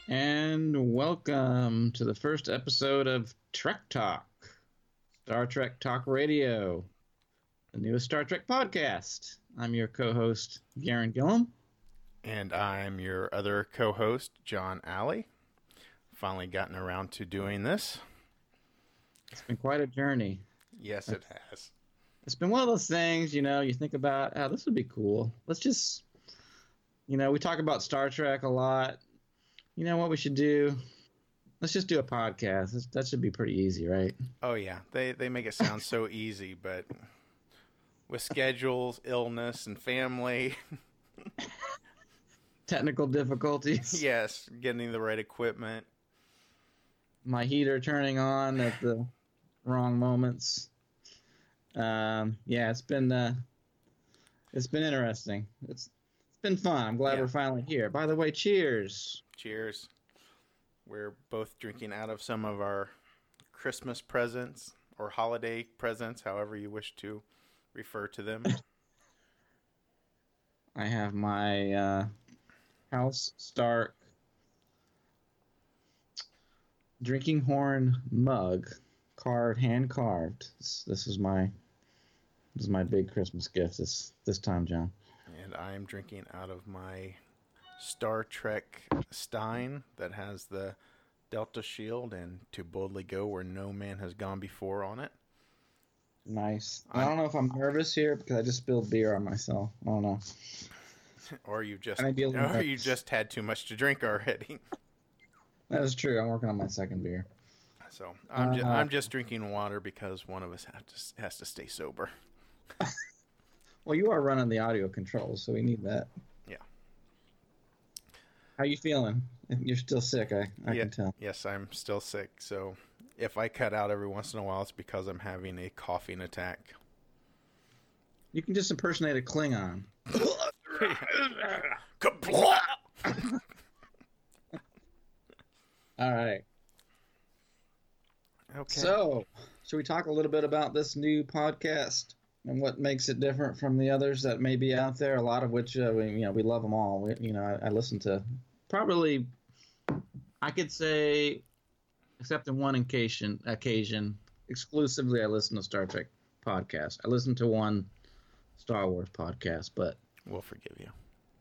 And welcome to the first episode of Trek Talk, Star Trek Talk Radio, the newest Star Trek podcast. I'm your co-host, Garen Gillum. And I'm your other co-host, John Alley. Finally gotten around to doing this. It's been quite a journey. Yes, it has. It's been one of those things, you think about, this would be cool. Let's just, we talk about Star Trek a lot. You know what we should do? Let's just do a podcast. That should be pretty easy, right? Oh, yeah. They make it sound so easy, but with schedules, illness, and family. Technical difficulties. Yes, getting the right equipment. My heater turning on at the wrong moments. It's been interesting. It's been fun. I'm glad we're finally here. By the way, cheers. Cheers. We're both drinking out of some of our Christmas presents or holiday presents, however you wish to refer to them. I have my House Stark drinking horn mug, hand carved. This is my big Christmas gift this time, John. And I am drinking out of my Star Trek Stein that has the Delta Shield and To Boldly Go Where No Man Has Gone Before on it. Nice. I don't know if I'm nervous here because I just spilled beer on myself. I don't know. Or you just had too much to drink already. That is true. I'm working on my second beer. So I'm just drinking water because one of us has to stay sober. Well, you are running the audio controls, so we need that. Yeah. How you feeling? You're still sick, I can tell. Yes, I'm still sick. So if I cut out every once in a while, it's because I'm having a coughing attack. You can just impersonate a Klingon. All right. Okay. So, should we talk a little bit about this new podcast and what makes it different from the others that may be out there? A lot of which, we love them all. I listen to probably, I could say, except in one occasion, exclusively I listen to Star Trek podcasts. I listen to one Star Wars podcast, but we'll forgive you.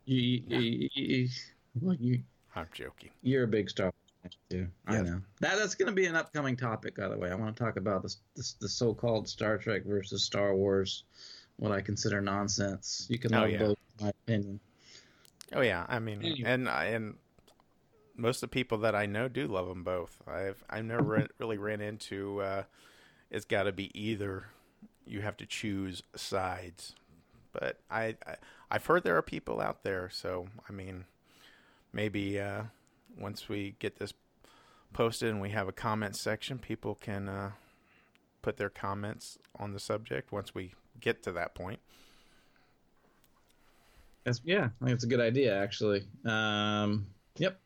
I'm joking. You're a big Star Wars fan too. Yes. I know. That's going to be an upcoming topic, by the way. I want to talk about the so-called Star Trek versus Star Wars, what I consider nonsense. You can love both, in my opinion. Oh yeah, I mean, and most of the people that I know do love them both. I've never really ran into it's got to be either. You have to choose sides. But I've heard there are people out there, so I mean, maybe once we get this posted and we have a comment section, people can put their comments on the subject once we get to that point. I think it's a good idea, actually. Yep.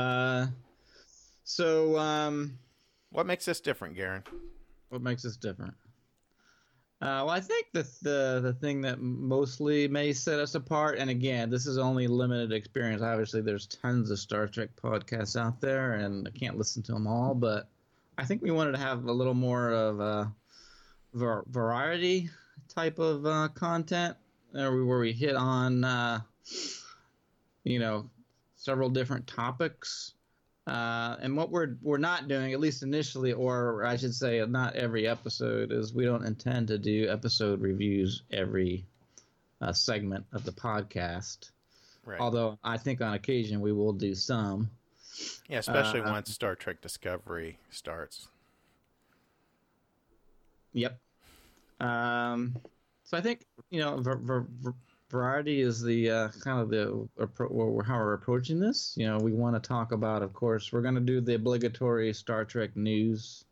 What makes this different, Garen? What makes this different? Well, I think the thing that mostly may set us apart, and again, this is only limited experience. Obviously, there's tons of Star Trek podcasts out there, and I can't listen to them all, but I think we wanted to have a little more of a variety type of content, where we hit on, several different topics. And what we're not doing, at least initially, or I should say not every episode, is we don't intend to do episode reviews every segment of the podcast. Right. Although I think on occasion we will do some. Yeah, especially once Star Trek Discovery starts. Yep. So I think, variety is the kind of the how we're approaching this. We want to talk about, of course, we're going to do the obligatory Star Trek news.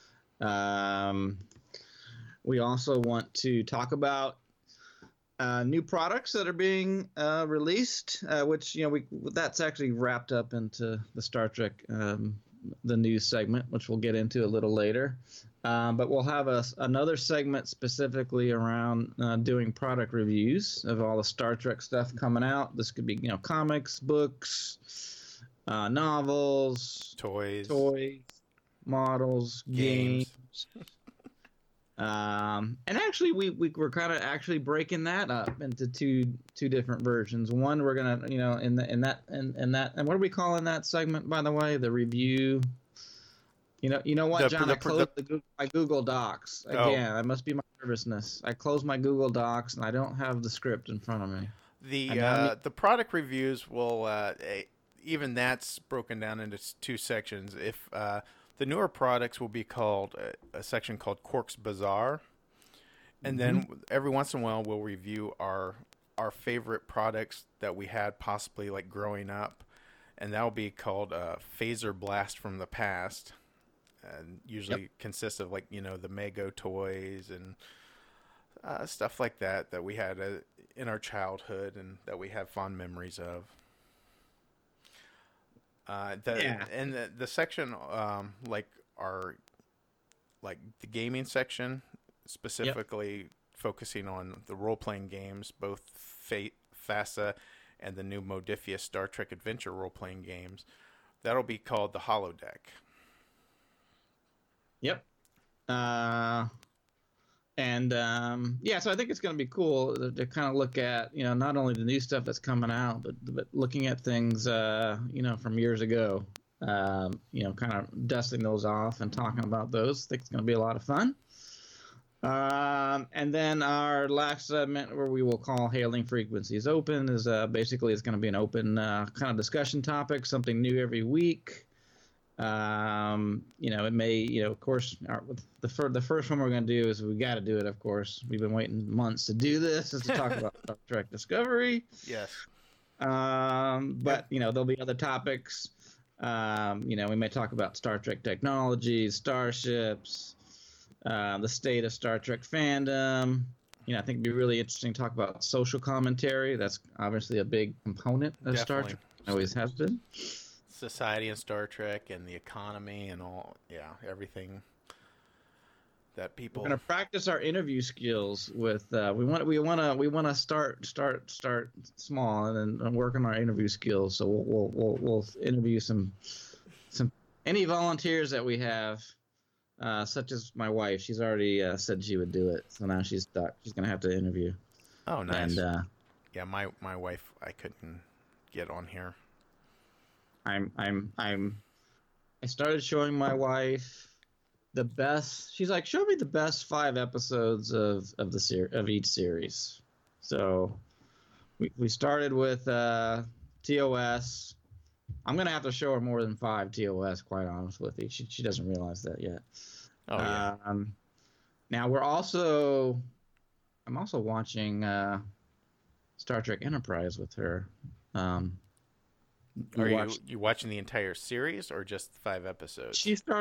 We also want to talk about new products that are being released, which that's actually wrapped up into the Star Trek the news segment, which we'll get into a little later. But we'll have another segment specifically around doing product reviews of all the Star Trek stuff coming out. This could be, comics, books, novels, toys, models, games. And actually, we're kind of actually breaking that up into two different versions. One, we're gonna, in that, and what are we calling that segment, by the way? The review. You know what, John? I closed my Google Docs again. I must be my nervousness. I closed my Google Docs and I don't have the script in front of me. The product reviews will even that's broken down into two sections. If the newer products will be called a section called Quark's Bazaar, and then every once in a while we'll review our favorite products that we had possibly like growing up, and that will be called Phaser Blast from the Past, and usually consists of like the Mego toys and stuff like that we had in our childhood and that we have fond memories of. And the section like the gaming section, specifically focusing on the role-playing games, both FASA and the new Modiphius Star Trek Adventure role-playing games. That'll be called the Holodeck. Yep. So I think it's going to be cool to kind of look at, not only the new stuff that's coming out, but looking at things, from years ago, kind of dusting those off and talking about those. I think it's going to be a lot of fun. And then our last segment, where we will call Hailing Frequencies Open, is basically it's going to be an open kind of discussion topic, something new every week. It may, of course, the first one we're going to do is we got to do it. Of course, we've been waiting months to do this, is to talk about Star Trek Discovery. Yes. But there'll be other topics. We may talk about Star Trek technology, starships, the state of Star Trek fandom. I think it'd be really interesting to talk about social commentary. That's obviously a big component of Star Trek. Always has been. Society and Star Trek and the economy and all, everything that people. We're gonna practice our interview skills with. We want to start small and then work on our interview skills. So we'll interview some any volunteers that we have, such as my wife. She's already said she would do it, so now she's stuck. She's gonna have to interview. Oh, nice. And my wife, I couldn't get on here. I started showing my wife the best. She's like, show me the best 5 episodes of each series. So we started with TOS. I'm gonna have to show her more than 5 TOS, quite honest with you. She doesn't realize that yet. Oh yeah. Now I'm also watching Star Trek Enterprise with her. Are you watching the entire series or just 5 episodes?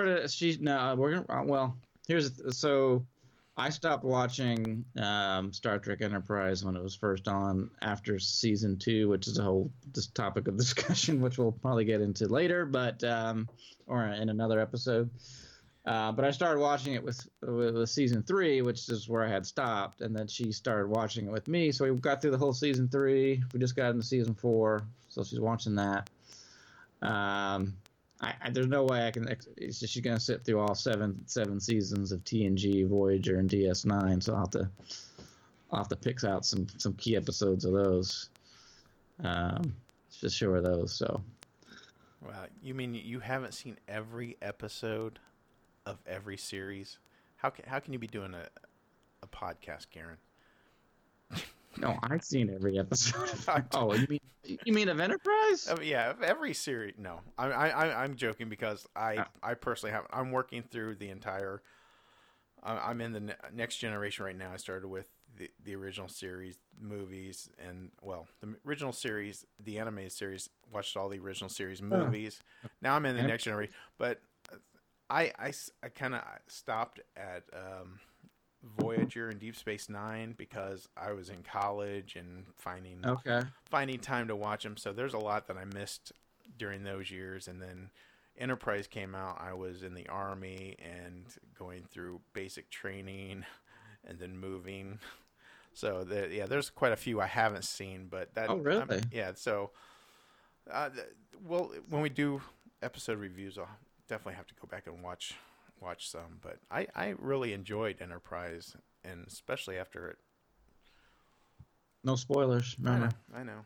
So I stopped watching Star Trek Enterprise when it was first on after season 2, which is this topic of discussion, which we'll probably get into later, but or in another episode. But I started watching it with season 3, which is where I had stopped, and then she started watching it with me. So we got through the whole season 3. We just got into season 4, so she's watching that. There's no way I can. She's going to sit through all seven seasons of TNG, Voyager, and DS9. So I'll have to pick out some key episodes of those. Just show her those. So. Wow, you mean you haven't seen every episode of every series? How can you be doing a podcast, Garen? No, I've seen every episode. Oh, you mean of Enterprise? Yeah, of every series. No, I'm joking because I personally haven't. I'm working through the entire. I'm in the next generation right now. I started with the original series movies, and the original series, the animated series. Watched all the original series movies. Now I'm in the next generation, but I kind of stopped at Voyager and Deep Space Nine because I was in college and finding time to watch them. So there's a lot that I missed during those years. And then Enterprise came out. I was in the Army and going through basic training and then moving. So there's quite a few I haven't seen, but that. Oh, really? So Well, when we do episode reviews, I'll definitely have to go back and watch some. But I really enjoyed Enterprise, and especially after it. No spoilers. Remember? I know.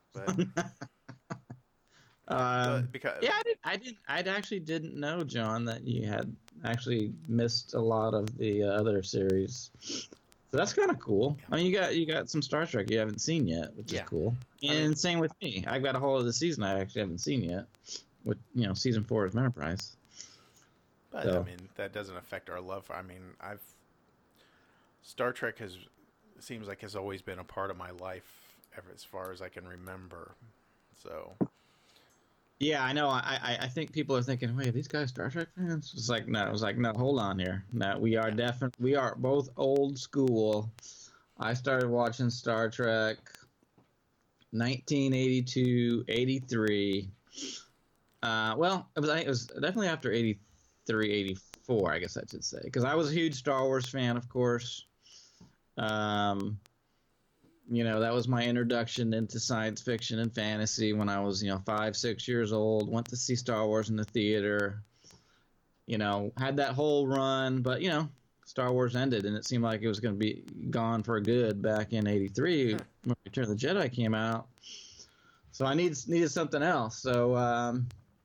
But because yeah, I actually didn't know, John, that you had actually missed a lot of the other series. So that's kind of cool. Yeah. I mean, you got some Star Trek you haven't seen yet, which is cool. And same with me. I've got a whole of the season I actually haven't seen yet. With season 4 of Enterprise. But I mean, that doesn't affect our love. I mean, Star Trek seems like has always been a part of my life ever as far as I can remember. So. Yeah, I know. I think people are thinking, wait, are these guys Star Trek fans? It's like, no. I was like, no, hold on here. No, we are we are both old school. I started watching Star Trek 1982, 83. Well, I think it was definitely after 83, 84, I guess I should say. Because I was a huge Star Wars fan, of course. That was my introduction into science fiction and fantasy when I was, 5, 6 years old. Went to see Star Wars in the theater. Had that whole run, but, Star Wars ended, and it seemed like it was going to be gone for good back in 83 when Return of the Jedi came out. So I needed something else. So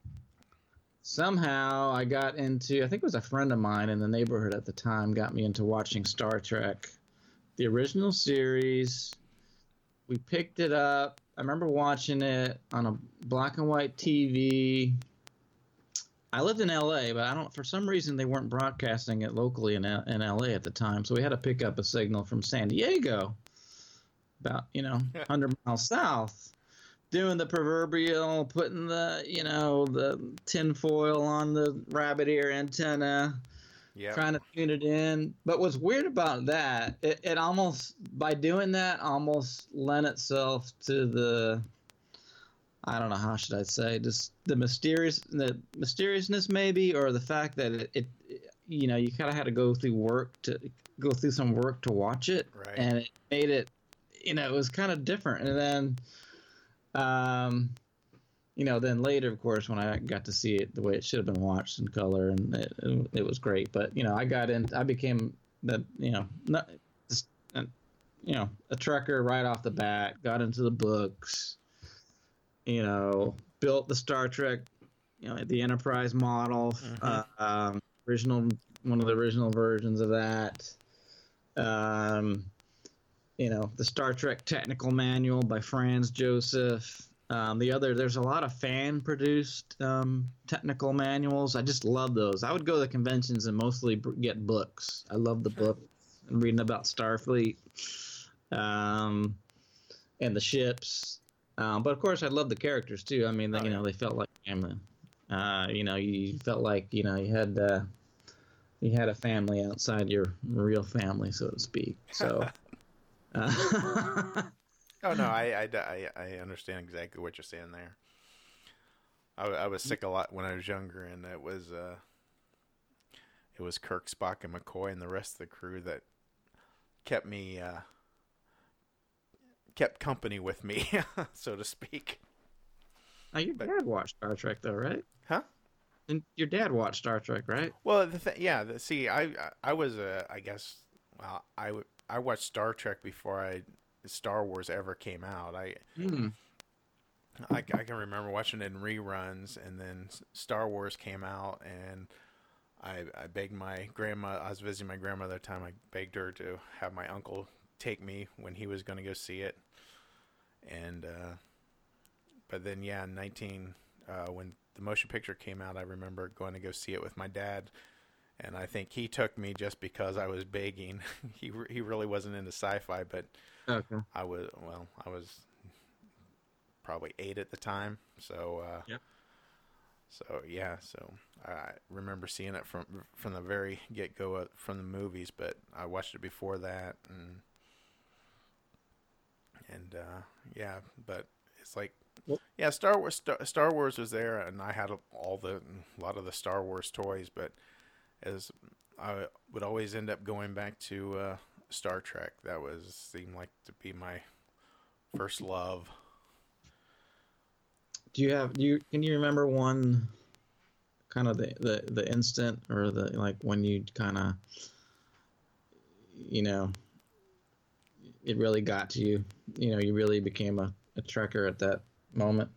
somehow I got into, I think it was a friend of mine in the neighborhood at the time, got me into watching Star Trek, the original series. We picked it up. I remember watching it on a black and white TV. I lived in L.A., but for some reason they weren't broadcasting it locally in L.A. at the time. So we had to pick up a signal from San Diego, about, 100 miles south, doing the proverbial, putting the tin foil on the rabbit ear antenna. Yep. Trying to tune it in. But what's weird about that, it almost, by doing that, almost lent itself to the, I don't know, how should I say, just the mysteriousness maybe, or the fact that it you kind of had to go through some work to watch it. Right. And it made it, it was kind of different. And then, then later, of course, when I got to see it the way it should have been watched in color, and it was great. But, I became a Trekker right off the bat, got into the books, built the Star Trek, the Enterprise model, one of the original versions of that. The Star Trek Technical Manual by Franz Joseph. There's a lot of fan-produced technical manuals. I just love those. I would go to the conventions and mostly get books. I love the books and reading about Starfleet and the ships. But of course, I love the characters too. I mean, they felt like family. You felt like you had a family outside your real family, so to speak. So. Oh no, I understand exactly what you're saying there. I was sick a lot when I was younger, and it was Kirk, Spock, and McCoy, and the rest of the crew that kept company with me, so to speak. Now your dad watched Star Trek, though, right? Huh? And your dad watched Star Trek, right? Well, I was I guess, well, I watched Star Trek before Star Wars ever came out. I can remember watching it in reruns, and then Star Wars came out, and I begged my grandma. I was visiting my grandmother at the time. I begged her to have my uncle take me when he was going to go see it. And but then when the motion picture came out, I remember going to go see it with my dad. And I think he took me just because I was begging. He really wasn't into sci-fi, but okay. I was probably 8 at the time. So yep. So I remember seeing it from the very get-go from the movies, but I watched it before that, and but it's like, yeah, Star Wars was there, and I had a lot of the Star Wars toys, but as I would always end up going back to Star Trek. That seemed like to be my first love. Can you remember one kind of the instant or the like when you kind of you know it really got to you, you really became a Trekker at that moment?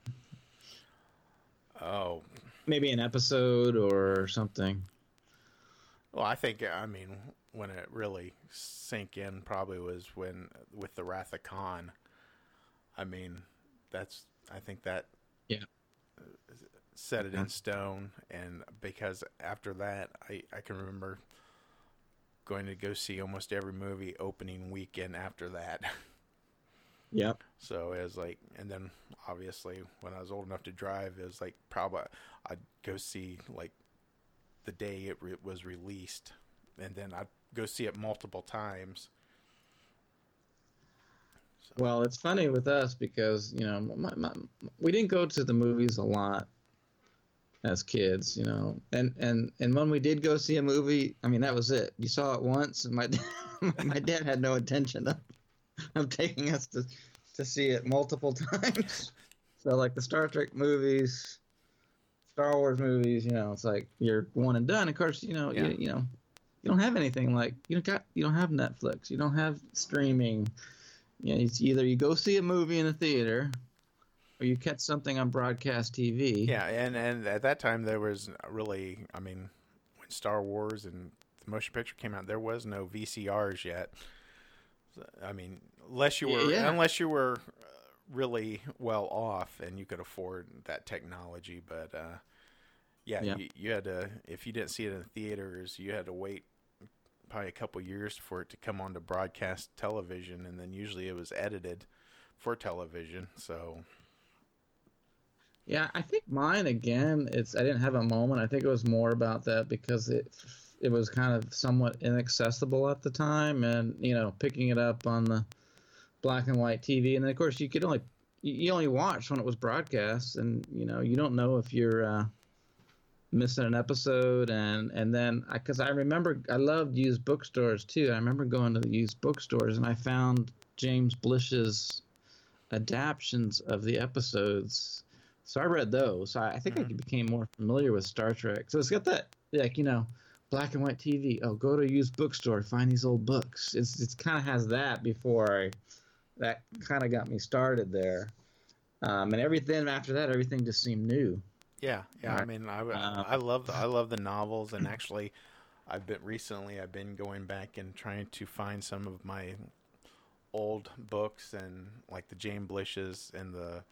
Oh, maybe an episode or something. well, I mean, when it really sank in probably was when, with the Wrath of Khan. I mean, I think that Yeah. set it in stone. And because after that, I can remember going to go see almost every movie opening weekend after that. Yep. So it was like, and then obviously when I was old enough to drive, it was like probably I'd go see like the day it was released, and then I'd go see it multiple times. So. Well, it's funny with us because we didn't go to the movies a lot as kids, and when we did go see a movie, I mean that was it. You saw it once, and my dad had no intention of taking us to see it multiple times. So like the Star Trek movies, Star Wars movies, it's like you're one and done. Of course, you don't have anything like you don't have Netflix, you don't have streaming. It's either you go see a movie in the theater, or you catch something on broadcast TV. Yeah, and at that time there was really, I mean, when Star Wars and the motion picture came out, there was no VCRs yet. I mean, unless you were really well off and you could afford that technology, but you had to, if you didn't see it in the theaters, you had to wait probably a couple years for it to come on to broadcast television, and then usually it was edited for television. So yeah, I think mine again, I didn't have a moment. I think it was more about that because it was kind of somewhat inaccessible at the time, and picking it up on the black and white TV, and then of course you only watch when it was broadcast, and you don't know if you're missing an episode, and then because I remember I loved used bookstores too. I remember going to the used bookstores, and I found James Blish's adaptions of the episodes. So I read those. So I think I became more familiar with Star Trek. So it's got that, like, black and white TV. Oh, go to a used bookstore, find these old books. It's kind of has that that kind of got me started there. And everything after that, everything just seemed new. Yeah. Right. I mean, I love the novels, and actually, I've been going back and trying to find some of my old books, and like the James Blish's and the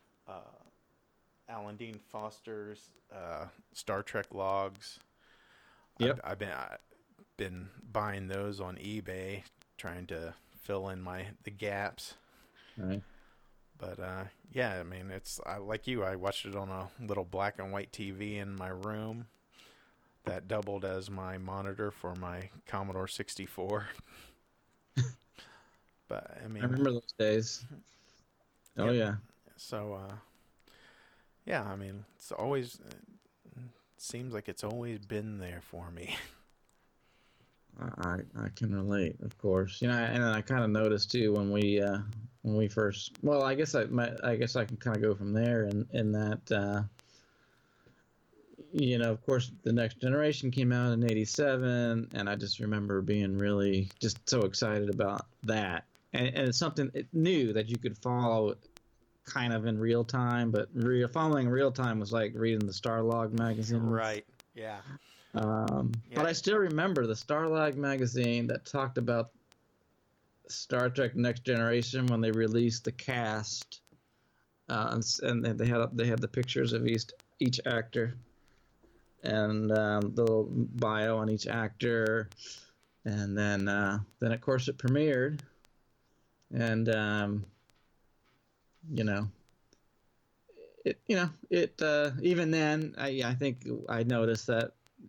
Alan Dean Foster's Star Trek logs. Yep. I've been buying those on eBay, trying to fill in the gaps. Right. But I mean, like you. I watched it on a little black and white TV in my room that doubled as my monitor for my Commodore 64. But I mean, I remember those days. Oh yeah. So I mean, it seems like it's always been there for me. I can relate, of course. And I kind of noticed too when we first. Well, I guess I can kind of go from there in that. Of course, The Next Generation came out in '87, and I just remember being really just so excited about that. And it's something new that you could follow kind of in real time, but following real time was like reading the Starlog magazine. Right, yeah. But I still remember the Starlog magazine that talked about Star Trek Next Generation when they released the cast, and they had the pictures of each actor, and the little bio on each actor, and then of course it premiered, and even then I think I noticed that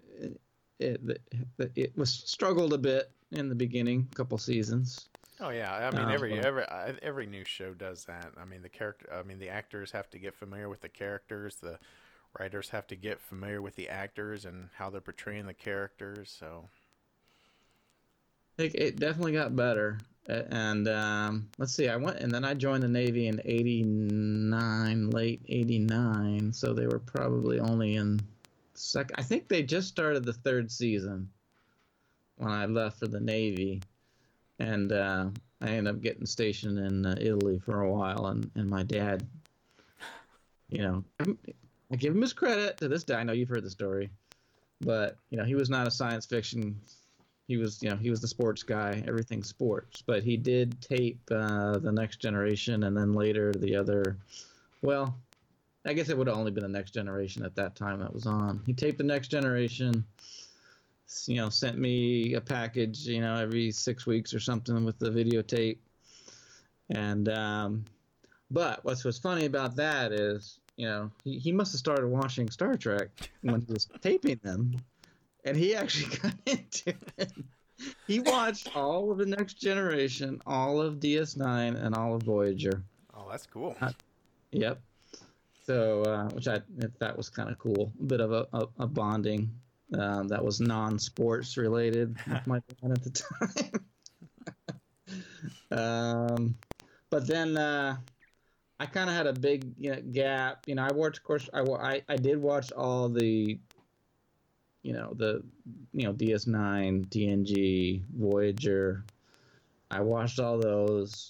it was struggled a bit in the beginning, couple seasons. Oh yeah, I mean every new show does that. I mean the actors have to get familiar with the characters. The writers have to get familiar with the actors and how they're portraying the characters. So it definitely got better. And let's see, I went, and then I joined the Navy in '89, late '89. So they were probably only in second. I think they just started the third season when I left for the Navy, and I ended up getting stationed in Italy for a while. And my dad, I give him his credit to this day. I know you've heard the story, but he was not a science fiction. He was the sports guy, everything sports. But he did tape The Next Generation, and then later the other. Well, I guess it would have only been The Next Generation at that time that was on. He taped The Next Generation. Sent me a package, every 6 weeks or something with the videotape. And but what's funny about that is, he must have started watching Star Trek when he was taping them. And he actually got into it. He watched all of The Next Generation, all of DS9, and all of Voyager. Oh, that's cool. Yep. So, which I thought was kind of cool. A bit of a bonding that was non-sports related with my dad at the time. But then I kind of had a big gap. I watched, of course, I did watch all the DS9, TNG, Voyager. I watched all those.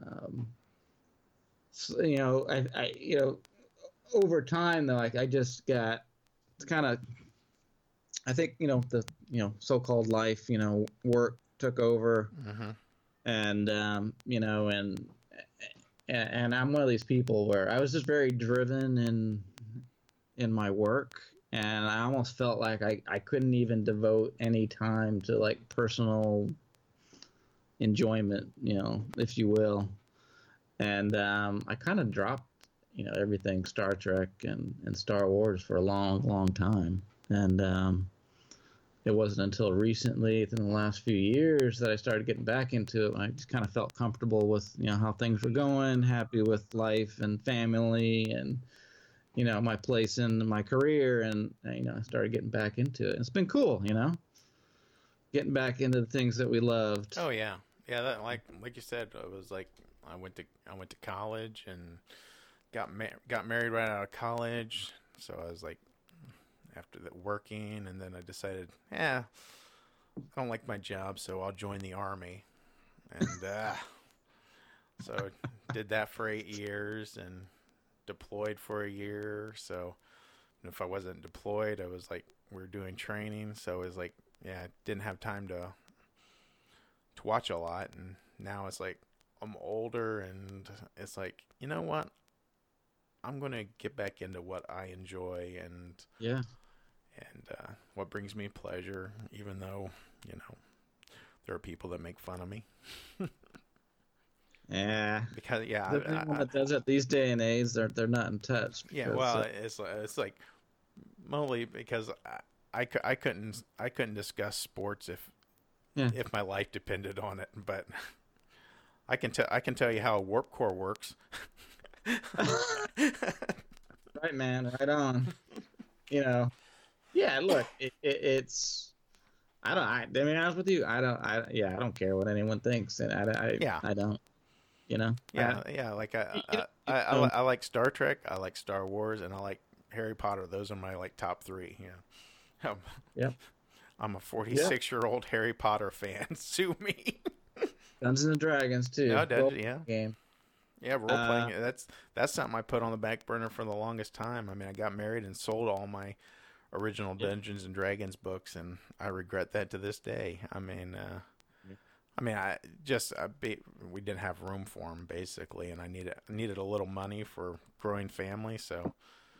Over time though, I just got kind of. I think the so-called life, work took over, and and I'm one of these people where I was just very driven in my work. And I almost felt like I couldn't even devote any time to like personal enjoyment, if you will. And I kind of dropped, everything Star Trek and Star Wars for a long, long time. And it wasn't until recently, within the last few years, that I started getting back into it. I just kind of felt comfortable with, how things were going, happy with life and family and my place in my career, and I started getting back into it. It's been cool, getting back into the things that we loved. Oh yeah, that, like you said, it was like I went to college and got married right out of college. So I was like, after that, working, and then I decided, I don't like my job, so I'll join the Army, and so did that for 8 years and deployed for a year. So if I wasn't deployed, I was like, we were doing training, so it was like, I didn't have time to watch a lot. And now it's like I'm older, and it's like, you know what, I'm gonna get back into what I enjoy and what brings me pleasure, even though there are people that make fun of me. Yeah, because everyone that does it these day and age, they're not in touch. Yeah, well, it's like mostly because I couldn't discuss sports if my life depended on it, but I can tell you how a warp core works. Right, man, right on. Yeah. Look, it's. I to be honest with you, I don't care what anyone thinks, and I don't. Like I like Star Trek, I like Star Wars, and I like Harry Potter. Those are my top three. I'm a 46-year-old Harry Potter fan. Sue me. Dungeons and Dragons too. No, game. Yeah, role playing. That's something I put on the back burner for the longest time. I mean, I got married and sold all my original Dungeons and Dragons books, and I regret that to this day. We didn't have room for them, basically, and I needed a little money for growing family. So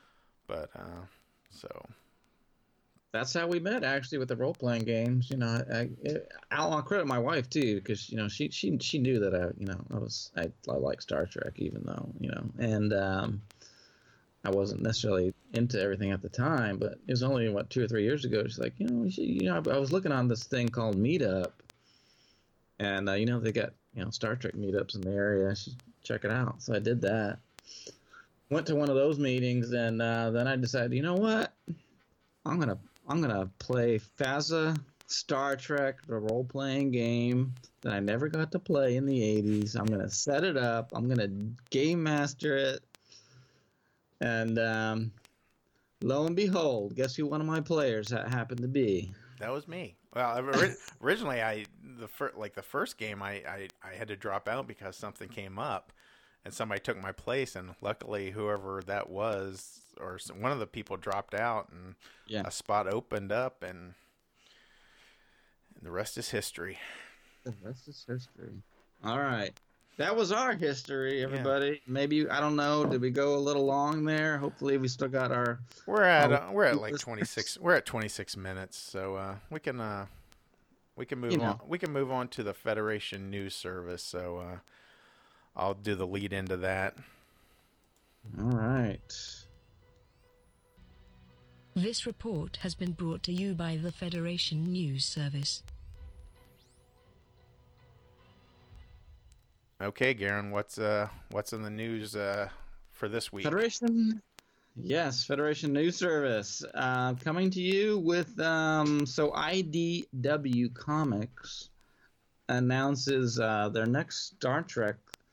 that's how we met, actually, with the role playing games. I'll credit my wife too, because she knew that I like Star Trek, even though and I wasn't necessarily into everything at the time, but it was only 2 or 3 years ago. She's like, I was looking on this thing called Meetup. And, they got, Star Trek meetups in the area. I should check it out. So I did that. Went to one of those meetings, and then I decided, you know what? I'm gonna play Phasa Star Trek, the role-playing game that I never got to play in the 80s. I'm going to set it up. I'm going to game master it. And lo and behold, guess who one of my players happened to be? That was me. Well, originally, the first game, I had to drop out because something came up, and somebody took my place, and luckily, whoever that was, or one of the people dropped out, and a spot opened up, and the rest is history. The rest is history. All right. That was our history, everybody. Yeah. Maybe, I don't know, did we go a little long there? Hopefully we still got our... We're at like 26. We're at 26 minutes, so we can move on. We can move on to the Federation News Service, so I'll do the lead into that. All right. This report has been brought to you by the Federation News Service. Okay, Garen, what's in the news for this week? Federation News Service coming to you with so IDW Comics announces their next Star Trek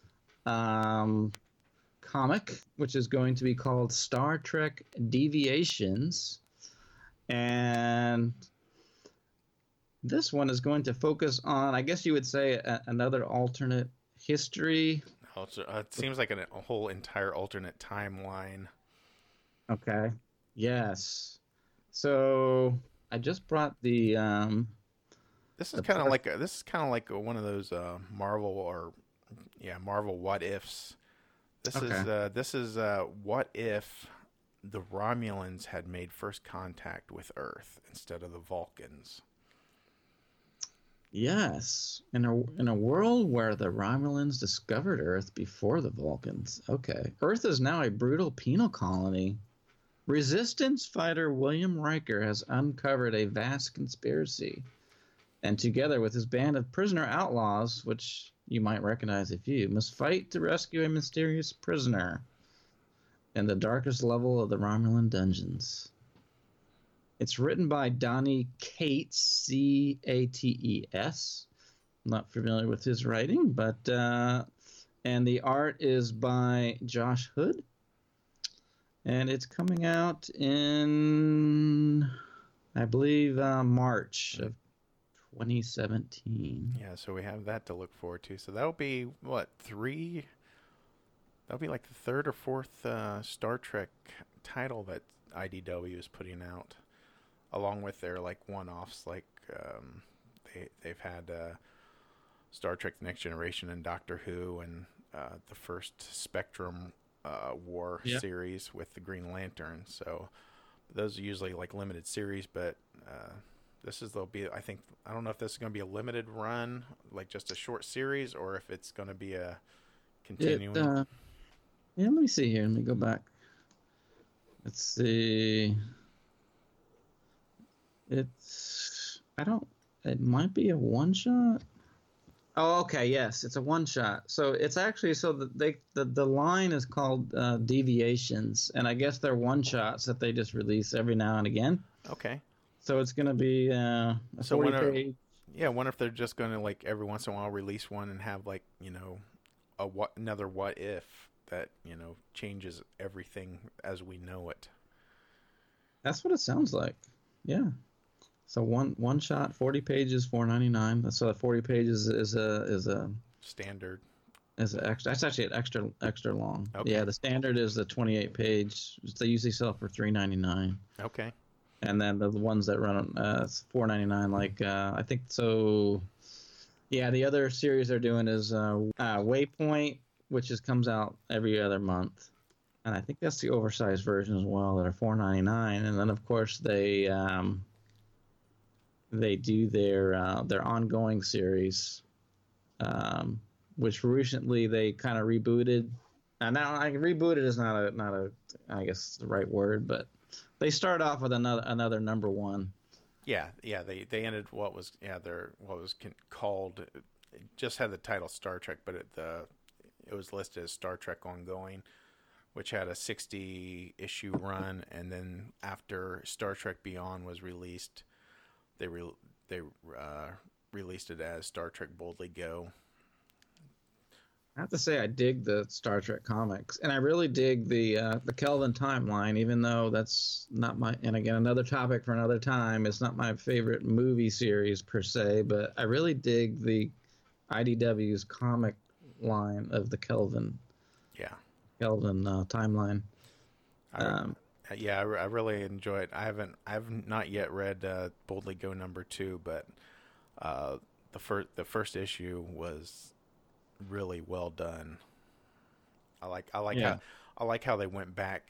comic, which is going to be called Star Trek Deviations, and this one is going to focus on, I guess you would say, another alternate history. It seems like a whole entire alternate timeline. Okay. Yes. So I just brought the. This is kind of like one of those Marvel Marvel what ifs. This is what if the Romulans had made first contact with Earth instead of the Vulcans. Yes, in a world where the Romulans discovered Earth before the Vulcans. Okay. Earth is now a brutal penal colony. Resistance fighter William Riker has uncovered a vast conspiracy, and together with his band of prisoner outlaws, which you might recognize a few, must fight to rescue a mysterious prisoner in the darkest level of the Romulan dungeons. It's written by Donny Cates, C-A-T-E-S. Not familiar with his writing, but and the art is by Josh Hood. And it's coming out in, I believe, March of 2017. Yeah, so we have that to look forward to. So that'll be, what, that'll be like the third or fourth Star Trek title that IDW is putting out, along with their like one-offs, like they've had Star Trek: The Next Generation and Doctor Who, and the first Spectrum War series with the Green Lantern. So those are usually like limited series, but there'll be, I don't know if this is going to be a limited run, like just a short series, or if it's going to be a continuing. Let me see here. Let me go back. Let's see. It might be a one shot. Oh, okay. Yes, it's a one shot. So it's actually, the line is called Deviations, and I guess they're one shots that they just release every now and again. Okay. So it's going to be a 40-page. Yeah, I wonder if they're just going to like every once in a while release one and have like, another what if that, changes everything as we know it. That's what it sounds like. Yeah. So one shot, 40 pages, $4.99. So 40 pages is a standard. Is extra. That's actually an extra long. Okay. Yeah, the standard is the 28 page. They usually sell for $3.99. Okay. And then the ones that run $4.99, like I think so. Yeah, the other series they're doing is Waypoint, which comes out every other month, and I think that's the oversized version as well that are $4.99. And then of course they do their ongoing series, which recently they kind of rebooted. And now rebooted is not a I guess the right word, but they start off with another number one. Yeah. They ended what was called. It just had the title Star Trek, but it was listed as Star Trek Ongoing, which had a 60-issue run, and then after Star Trek Beyond was released, they released it as Star Trek Boldly Go. I have to say I dig the Star Trek comics, and I really dig the Kelvin timeline, even though that's not my. And again, another topic for another time. It's not my favorite movie series per se, but I really dig the IDW's comic line of the Kelvin timeline. I really enjoy it. I've not yet read Boldly Go #2, but the first issue was really well done. I like how they went back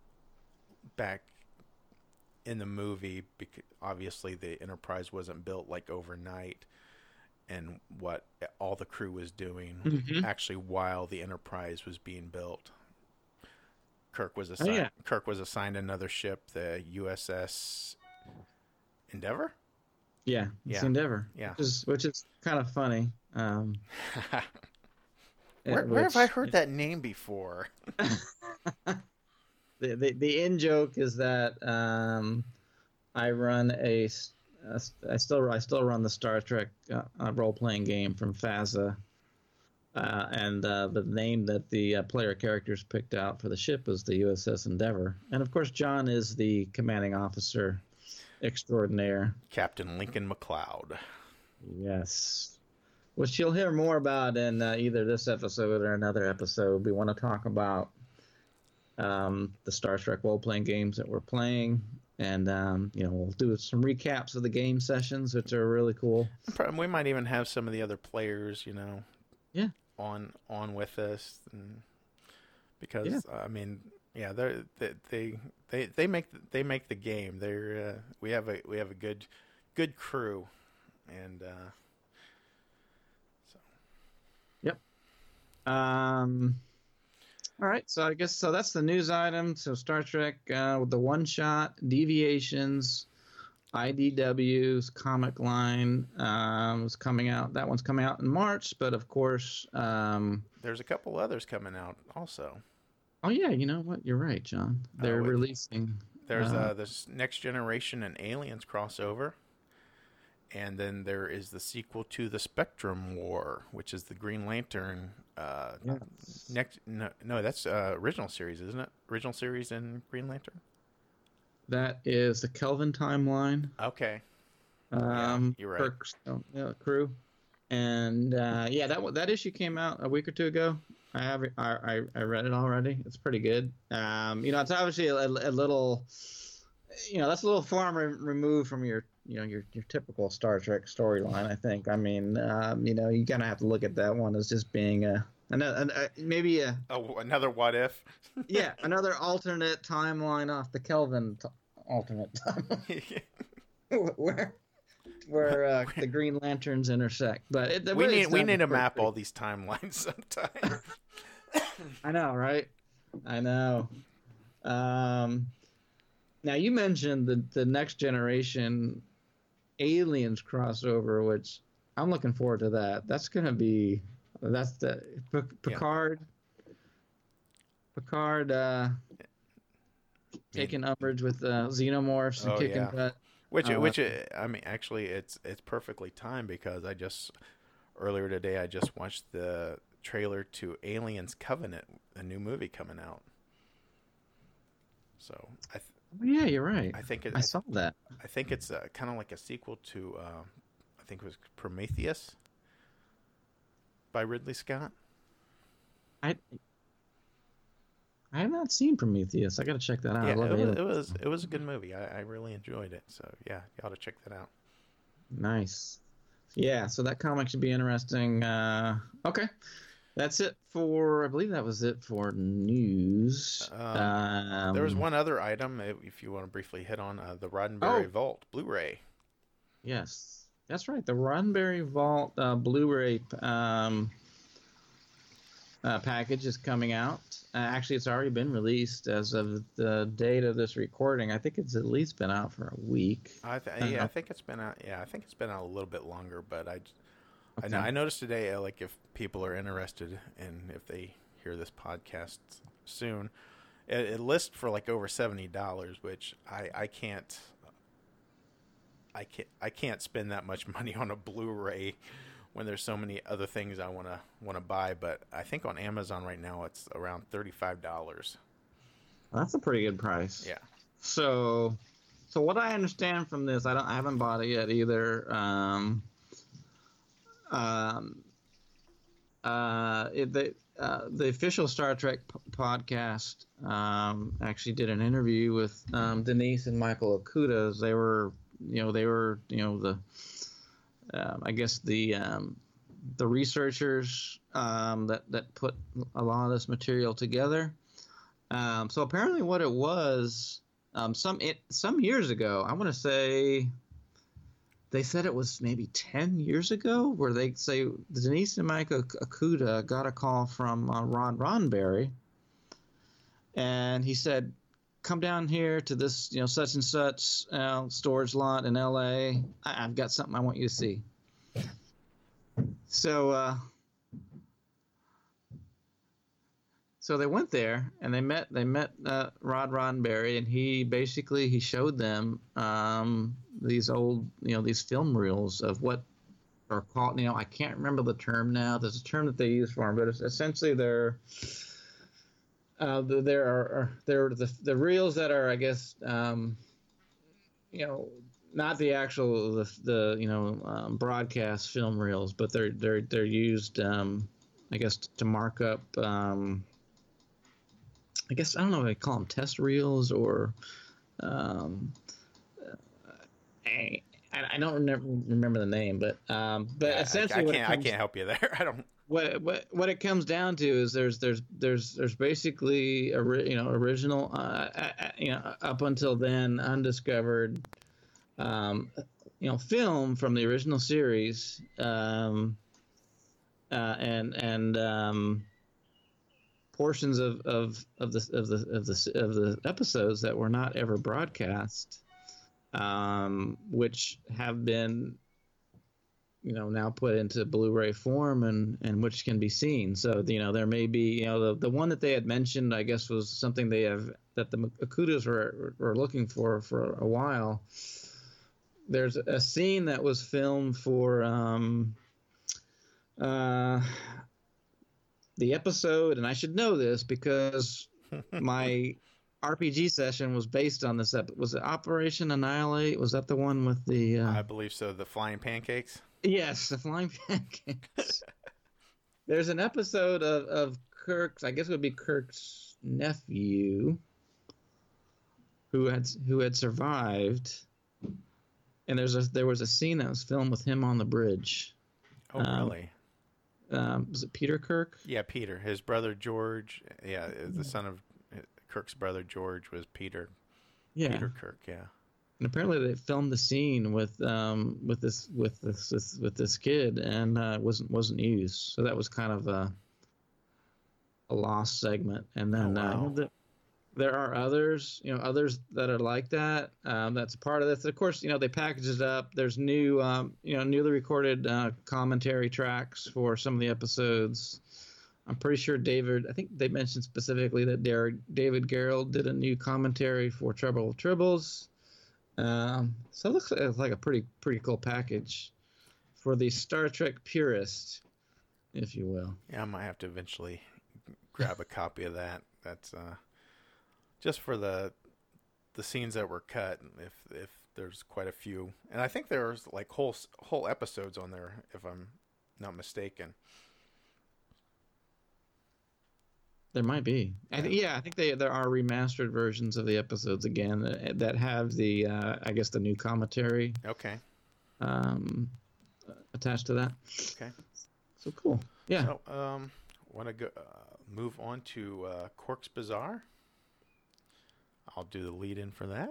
in the movie, because obviously the Enterprise wasn't built like overnight, and what all the crew was doing actually while the Enterprise was being built. Kirk was assigned another ship, the USS Endeavour. Yeah, it's Endeavour. Yeah, which is kind of funny. Where have I heard that name before? The in joke is that I run I still run the Star Trek role playing game from FASA, and the name that the player characters picked out for the ship was the USS Endeavour, and of course John is the commanding officer extraordinaire, Captain Lincoln McLeod. Yes. Which you'll hear more about in either this episode or another episode. We want to talk about the Star Trek role-playing games that we're playing, and we'll do some recaps of the game sessions, which are really cool. We might even have some of the other players, on with us, because they make the game. We have a good crew, and. Yep. All right. So I guess that's the news item. So Star Trek with the one shot deviations, IDW's comic line is coming out. That one's coming out in March, but of course, there's a couple others coming out also. Oh yeah, you know what? You're right, John. They're releasing. There's this Next Generation and Aliens crossover. And then there is the sequel to the Spectrum War, which is the Green Lantern. That's original series, isn't it? Original series in Green Lantern. That is the Kelvin timeline. Okay. You're right. Crew, and that issue came out a week or two ago. I read it already. It's pretty good. It's obviously a little. That's a little far removed from your typical Star Trek storyline, I think. I mean, you kind of have to look at that one as just being another what if. Yeah, another alternate timeline off the Kelvin alternate timeline, where the Green Lanterns intersect. But we need to map all these timelines sometime. I know, right? I know. Now you mentioned the Next Generation Aliens crossover, which I'm looking forward to that. That's the Picard. Yeah. Picard taking umbrage with xenomorphs and kicking butt. Which I mean, actually, it's perfectly timed, because earlier today I just watched the trailer to Aliens Covenant, a new movie coming out. So yeah, you're right. I saw that. I think it's kind of like a sequel to, I think it was Prometheus by Ridley Scott. I have not seen Prometheus. I got to check that out. Yeah, it was a good movie. I really enjoyed it. So yeah, you ought to check that out. Nice. Yeah, so that comic should be interesting. Okay. That's it I believe that was it for news. There was one other item, if you want to briefly hit on, the Roddenberry Vault Blu-ray. Yes, that's right. The Roddenberry Vault Blu-ray package is coming out. Actually, it's already been released as of the date of this recording. I think it's at least been out for a week. I think it's been out. Yeah, I think it's been out a little bit longer, but I noticed today, like, if people are interested and if they hear this podcast soon, it lists for like over $70, which I can't I can't spend that much money on a Blu-ray when there's so many other things I want to buy. But I think on Amazon right now it's around $35. That's a pretty good price. Yeah. So what I understand from this, I haven't bought it yet either. The official Star Trek podcast actually did an interview with Denise and Michael Okuda. They were the I guess the researchers that put a lot of this material together. So apparently, what it was some years ago, I want to say. They said it was maybe 10 years ago, where they say Denise and Mike Okuda got a call from Ron Roddenberry, and he said, "Come down here to this, such and such storage lot in L.A. I've got something I want you to see." So they went there and they met Rod Roddenberry, and he showed them these old these film reels of what are called I can't remember the term now. There's a term that they use for them, but it's essentially they're the reels that are, I guess, not the actual broadcast film reels, but they're used I guess to mark up I guess I don't know if they call them test reels or I don't remember the name, but essentially I can't help you there. I don't. What it comes down to is there's basically original up until then undiscovered film from the original series and portions of the episodes that were not ever broadcast, which have been now put into Blu-ray form and which can be seen. So there may be the one that they had mentioned, I guess, was something that the Okudas were looking for a while. There's a scene that was filmed for the episode, and I should know this because my RPG session was based on this. Was it Operation Annihilate? Was that the one with the? I believe so. The flying pancakes. Yes, the flying pancakes. There's an episode of Kirk's. I guess it would be Kirk's nephew, who had survived, and there was a scene that was filmed with him on the bridge. Oh, really? Was it Peter Kirk? Yeah, Peter. His brother George. Yeah, the son of Kirk's brother George was Peter. Yeah, Peter Kirk. Yeah. And apparently they filmed the scene with this kid, and wasn't used. So that was kind of a lost segment. And then there are others that are like that. That's a part of this. Of course, they package it up. There's new, newly recorded commentary tracks for some of the episodes. I'm pretty sure I think they mentioned specifically that David Gerrold did a new commentary for Trouble with Tribbles. So it looks like a pretty cool package for the Star Trek purist, if you will. Yeah, I might have to eventually grab a copy of that. That's just for the scenes that were cut, if there's quite a few, and I think there's like whole episodes on there, if I'm not mistaken. There might be. I think there are remastered versions of the episodes again that have the I guess the new commentary. Okay. Attached to that. Okay. So cool. Yeah. So want to go move on to Quark's Bazaar. I'll do the lead-in for that.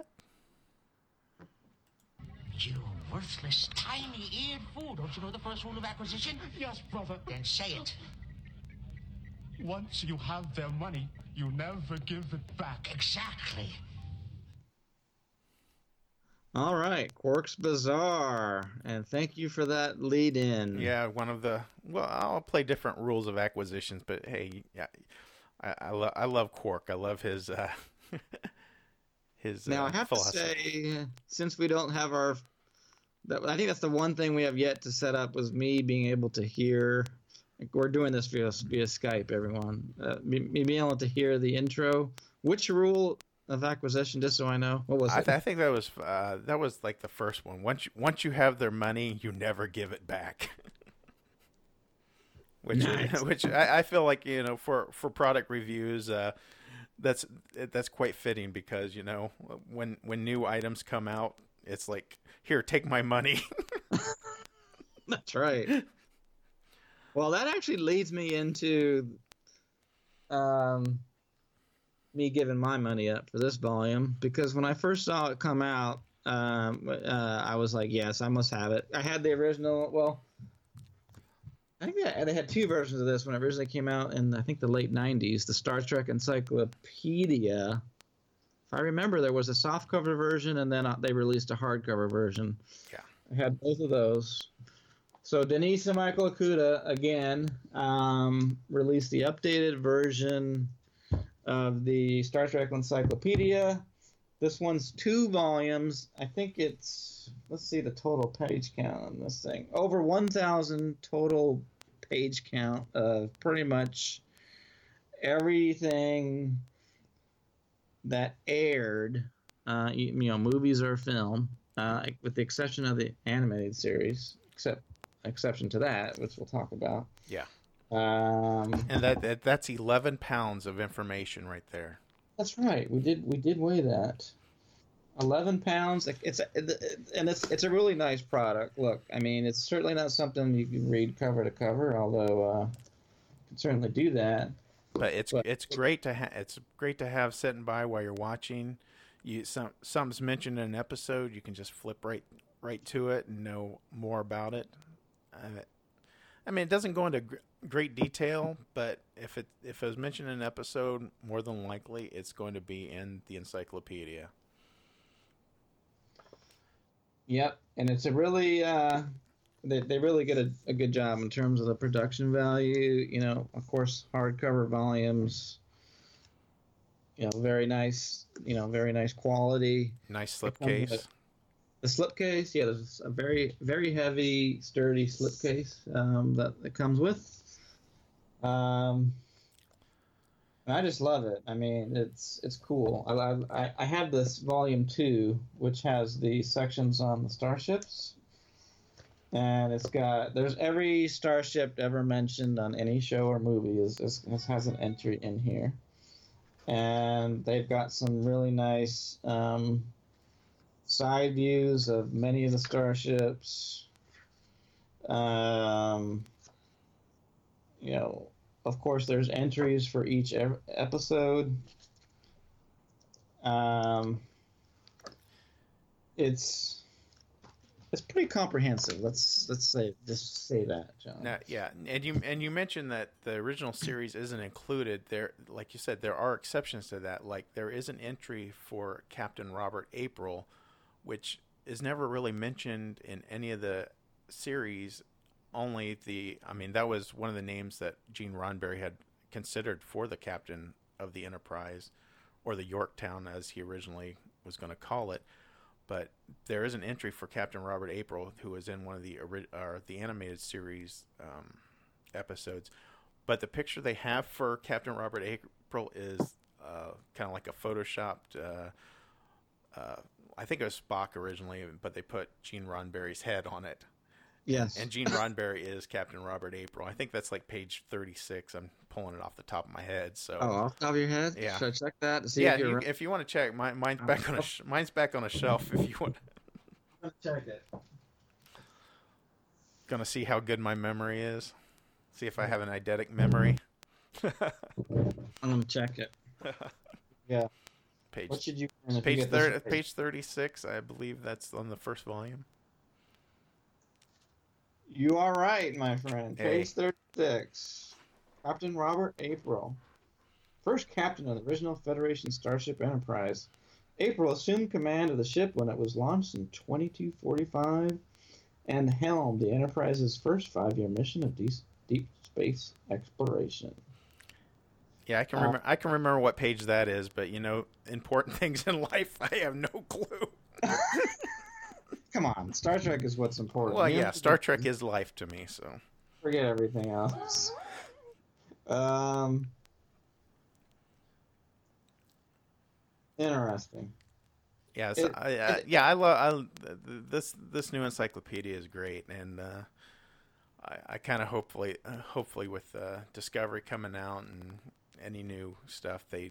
You worthless, tiny-eared fool. Don't you know the first rule of acquisition? Yes, brother. Then say it. Once you have their money, you never give it back. Exactly. All right, Quark's Bazaar, and thank you for that lead-in. Yeah, I'll play different rules of acquisitions, but hey, yeah, I love Quark. I love his his. Now I have philosophy. to say, since we don't have our I think that's the one thing we have yet to set up was me being able to hear. Like we're doing this via Skype, everyone. Me being able to hear the intro. Which rule of acquisition? Just so I know, what was it? I think that was like the first one. Once you have their money, you never give it back. Which I feel like, you know, for product reviews, that's quite fitting because, you know, when new items come out, it's like, here, take my money. That's right. Well, that actually leads me into me giving my money up for this volume, because when I first saw it come out, I was like, yes, I must have it. I had the original. Well, I think they had two versions of this when it originally came out in, I think, the late 90s, the Star Trek Encyclopedia. If I remember, there was a softcover version, and then they released a hardcover version. Yeah. I had both of those. So Denise and Michael Okuda, again, released the updated version of the Star Trek Encyclopedia. This one's 2 volumes. I think it's, let's see the total page count on this thing. Over 1,000 total page count of pretty much everything that aired, you know, movies or film, with the exception of the animated series, exception to that, which we'll talk about. Yeah. And that's 11 pounds of information right there. That's right. We did weigh that. 11 pounds. It's a really nice product. Look, I mean, it's certainly not something you can read cover to cover, although you can certainly do that. But it's great to have sitting by while you're watching. Something's mentioned in an episode, you can just flip right to it and know more about it. I mean, it doesn't go into great detail, but if it was mentioned in an episode, more than likely it's going to be in the encyclopedia. Yep, and it's a really they really get a good job in terms of the production value. You know, of course, hardcover volumes. You know, very nice quality. Nice slipcase. The slipcase, yeah, there's a very, very heavy, sturdy slipcase that it comes with. And I just love it. I mean, it's cool. I have this volume 2, which has the sections on the starships, and there's every starship ever mentioned on any show or movie has an entry in here, and they've got some really nice side views of many of the starships. You know, of course, there's entries for each episode. It's pretty comprehensive. Let's say that, John. Now, yeah, and you mentioned that the original series isn't included there. Like you said, there are exceptions to that. Like there is an entry for Captain Robert April, which is never really mentioned in any of the series. That was one of the names that Gene Roddenberry had considered for the captain of the Enterprise, or the Yorktown as he originally was going to call it. But there is an entry for Captain Robert April, who was in one of the animated series episodes. But the picture they have for Captain Robert April is kind of like a photoshopped. I think it was Spock originally, but they put Gene Roddenberry's head on it. Yes. And Gene Roddenberry is Captain Robert April. I think that's like page 36. I'm pulling it off the top of my head. So. Oh, off the top of your head? Yeah. Should I check that to see if you want to check, mine's back on a shelf. If you want. Let's check it. Gonna see how good my memory is. See if I have an eidetic memory. I'm gonna check it. Yeah. What should you? Page 36. I believe that's on the first volume. You are right, my friend. Hey. Page 36. Captain Robert April. First captain of the original Federation Starship Enterprise. April assumed command of the ship when it was launched in 2245 and helmed the Enterprise's first 5-year mission of deep space exploration. Yeah, I can remember what page that is, but important things in life, I have no clue. come on, Star Trek is what's important. Well, yeah, Star Trek is life to me, so forget everything else. Interesting. Yeah, so I love this new encyclopedia is great, and I kind of hopefully with Discovery coming out and any new stuff, they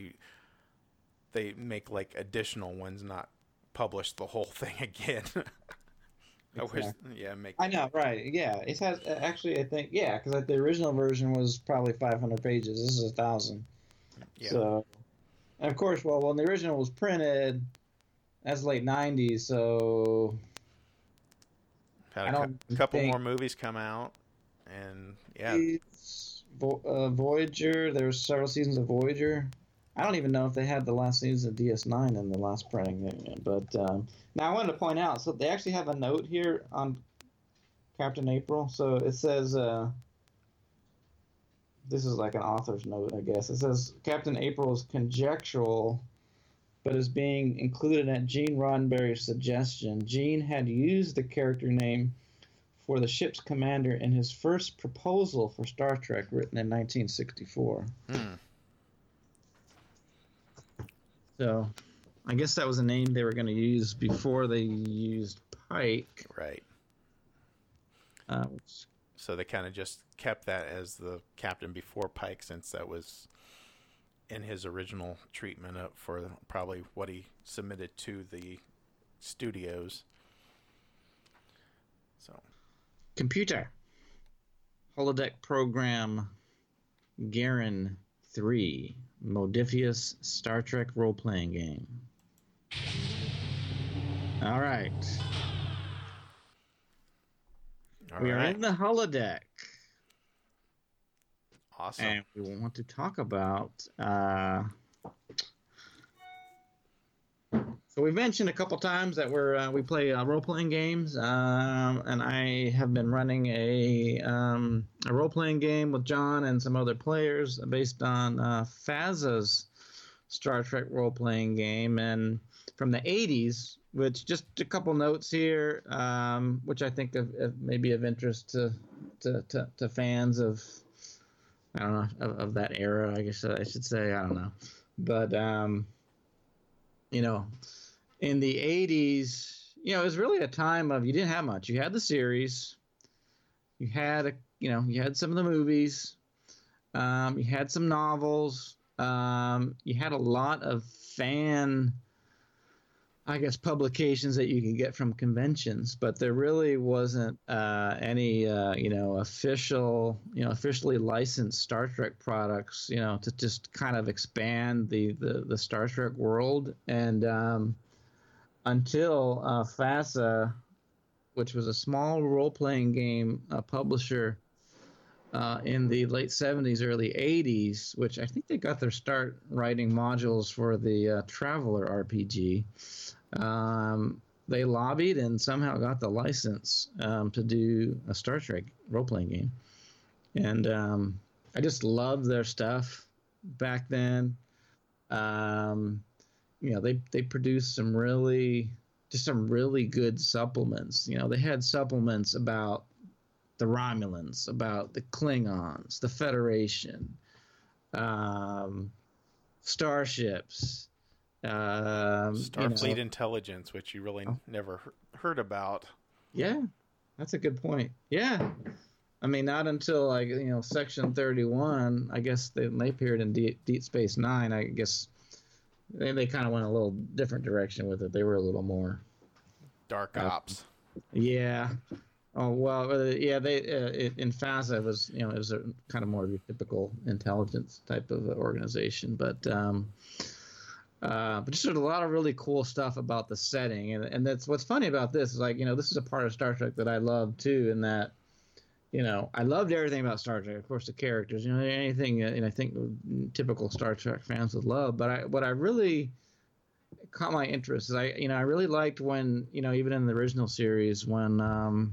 make like additional ones, not publish the whole thing again. Exactly. I know, right? Yeah, it has actually. I think because the original version was probably 500 pages. This is 1,000. Yeah. So, and of course, well, when the original was printed, that's late 90s. So, had a couple more movies come out, and Voyager. There were several seasons of Voyager. I don't even know if they had the last season of DS9 in the last printing, but now I wanted to point out. So they actually have a note here on Captain April. So it says, this is like an author's note, I guess. It says Captain April is conjectural, but is being included at Gene Roddenberry's suggestion. Gene had used the character name for the ship's commander in his first proposal for Star Trek, written in 1964. So, I guess that was a name they were going to use before they used Pike. Right. So they kind of just kept that as the captain before Pike, since that was in his original treatment for probably what he submitted to the studios. So, computer holodeck program Garen 3. Modiphius Star Trek role-playing game. All right. We are in the holodeck. Awesome. And we want to talk about... So we've mentioned a couple times that we play role-playing games, and I have been running a role-playing game with John and some other players based on FASA's Star Trek role-playing game, and from the 80s, which just a couple notes here, which I think may be of interest to fans of, I don't know, of that era, I guess I should say, I don't know. But, in the 80s, it was really a time of, you didn't have much. You had the series, you had some of the movies, you had some novels, you had a lot of fan, I guess, publications that you could get from conventions, but there really wasn't any, officially licensed Star Trek products, to just kind of expand the Star Trek world. And until FASA, which was a small role-playing game publisher in the late 70s, early 80s, which I think they got their start writing modules for the Traveller RPG. They lobbied and somehow got the license to do a Star Trek role-playing game. And I just loved their stuff back then. They produced some really good supplements. They had supplements about the Romulans, about the Klingons, the Federation, starships, Starfleet intelligence, which you really never heard about. Yeah, that's a good point. Yeah, I mean, not until Section 31, I guess they appeared in Deep Space Nine. I guess they kind of went a little different direction with it. They were a little more dark ops. Yeah. Oh well, yeah. They in FASA it was it was a kind of more of your typical intelligence type of organization, but just a lot of really cool stuff about the setting, and that's what's funny about this is this is a part of Star Trek that I love too, in that I loved everything about Star Trek. Of course, the characters, anything, I think typical Star Trek fans would love. But what I really caught my interest is I really liked when even in the original series when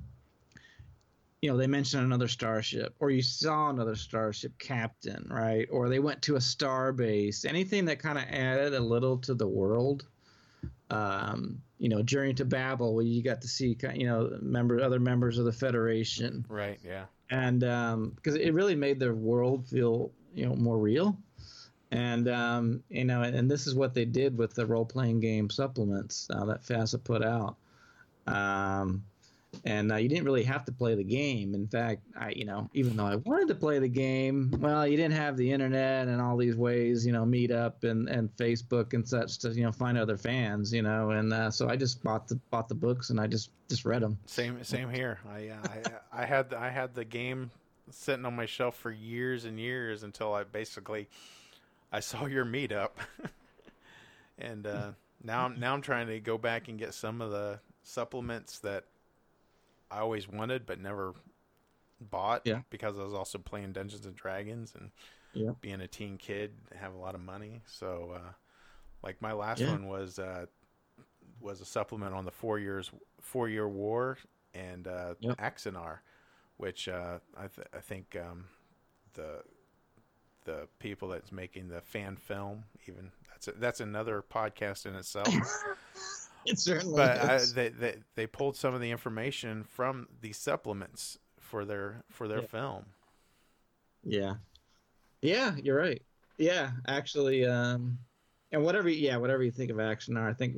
they mentioned another starship, or you saw another starship captain, right? Or they went to a star base. Anything that kind of added a little to the world, Journey to Babel, where you got to see other members of the Federation. Right. Yeah. And because it really made the world feel more real. And and this is what they did with the role-playing game supplements that FASA put out. And you didn't really have to play the game. In fact, even though I wanted to play the game, well, you didn't have the internet and all these ways, meet up and Facebook and such to find other fans, and so I just bought the books and I just read them. Same here. I had the game sitting on my shelf for years and years until I saw your meetup, and now I'm trying to go back and get some of the supplements that I always wanted but never bought. Yeah. Because I was also playing Dungeons and Dragons and being a teen kid, have a lot of money. So, like my last one was a supplement on the 4-year war and Axanar, which I think the people that's making the fan film, even that's another podcast in itself. It certainly is. They pulled some of the information from these supplements for their film. Yeah, you're right. Yeah, actually, and whatever you think of Axanar, I think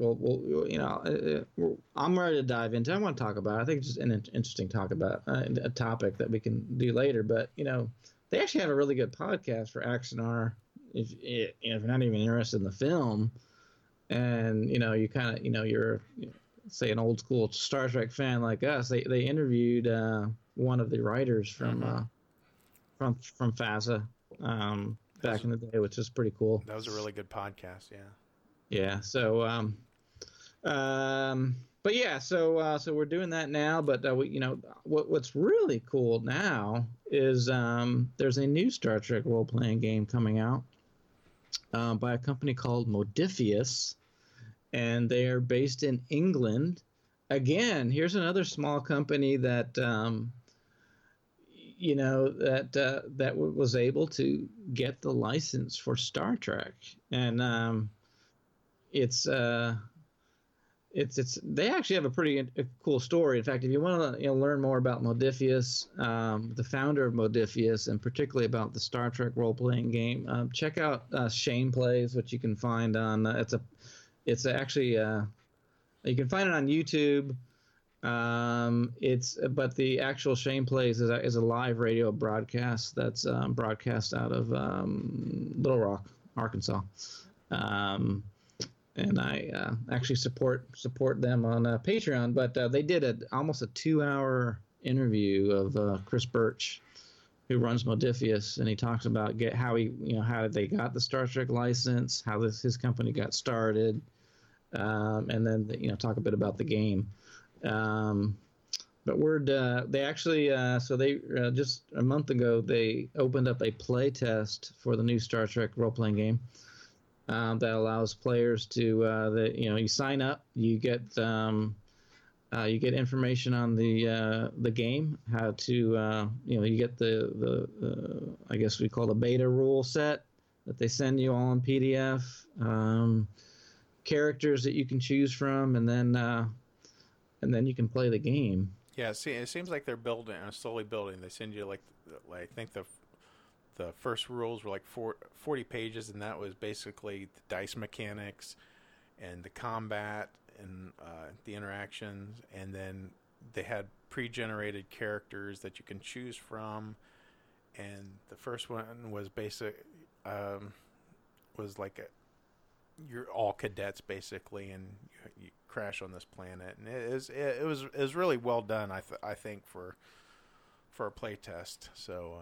I'm ready to dive into. I want to talk about it. I think it's just an interesting a topic that we can do later. But they actually have a really good podcast for Axanar. If you're not even interested in the film, and you kind of you're say an old school Star Trek fan like us, they interviewed one of the writers from FASA back in the day, which is pretty cool. That was a really good podcast. Yeah. So but yeah, so we're doing that now. But what's really cool now is there's a new Star Trek role-playing game coming out by a company called Modiphius, and they are based in England. Again, here's another small company that that was able to get the license for Star Trek, and it's they actually have a pretty cool story. In fact, if you want to learn more about Modiphius, the founder of Modiphius, and particularly about the Star Trek role-playing game, check out Shane Plays, which you can find on it's actually you can find it on YouTube. But the actual Shane Plays is a live radio broadcast that's broadcast out of Little Rock, Arkansas. And I actually support them on Patreon. But they did almost a 2-hour interview of Chris Birch, who runs Modiphius, and he talks about how they got the Star Trek license, how his company got started, and then talk a bit about the game. But they actually just a month ago they opened up a play test for the new Star Trek role-playing game. That allows players to you sign up, you get information on the game, how to you get the I guess we call the beta rule set that they send you all in PDF, characters that you can choose from, and then you can play the game. Yeah, see, it seems like they're slowly building. They send you I think the first rules were 40 pages, and that was basically the dice mechanics and the combat and the interactions, and then they had pre-generated characters that you can choose from, and the first one was you're all cadets basically, and you crash on this planet, and it was really well done. I think for a play test. So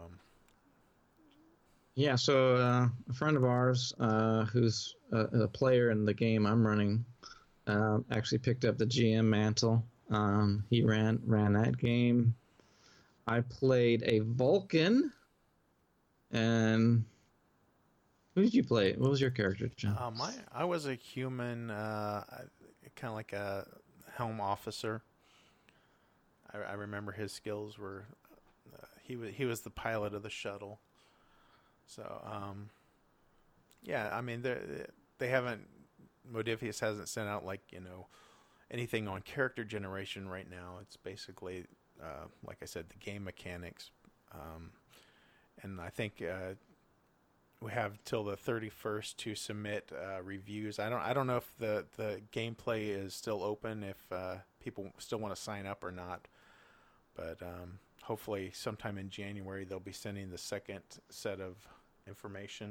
yeah, so a friend of ours who's a player in the game I'm running actually picked up the GM mantle. He ran that game. I played a Vulcan, and who did you play? What was your character, John? I was a human, kind of like a helm officer. I remember his skills were he was the pilot of the shuttle. So yeah, I mean they haven't, Modiphius hasn't sent out anything on character generation right now. It's basically, like I said, the game mechanics. And I think we have till the 31st to submit reviews. I don't know if the gameplay is still open, if people still want to sign up or not. But hopefully sometime in January they'll be sending the second set of information.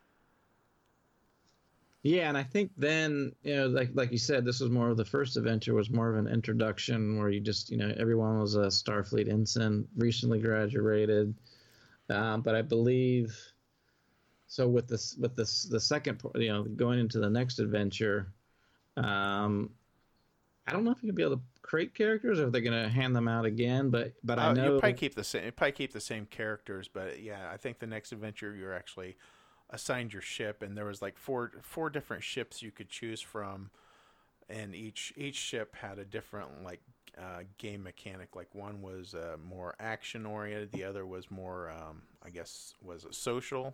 Yeah, and I think then, like you said, this was more of the first adventure was more of an introduction where you just, everyone was a Starfleet ensign, recently graduated. But I believe, so with the second, going into the next adventure, I don't know if you're gonna be able to create characters or if they're gonna hand them out again. But I know you probably keep the same characters. But yeah, I think the next adventure you're actually assigned your ship, and there was like four different ships you could choose from, and each ship had a different game mechanic. Like one was more action oriented, the other was more I guess was a social.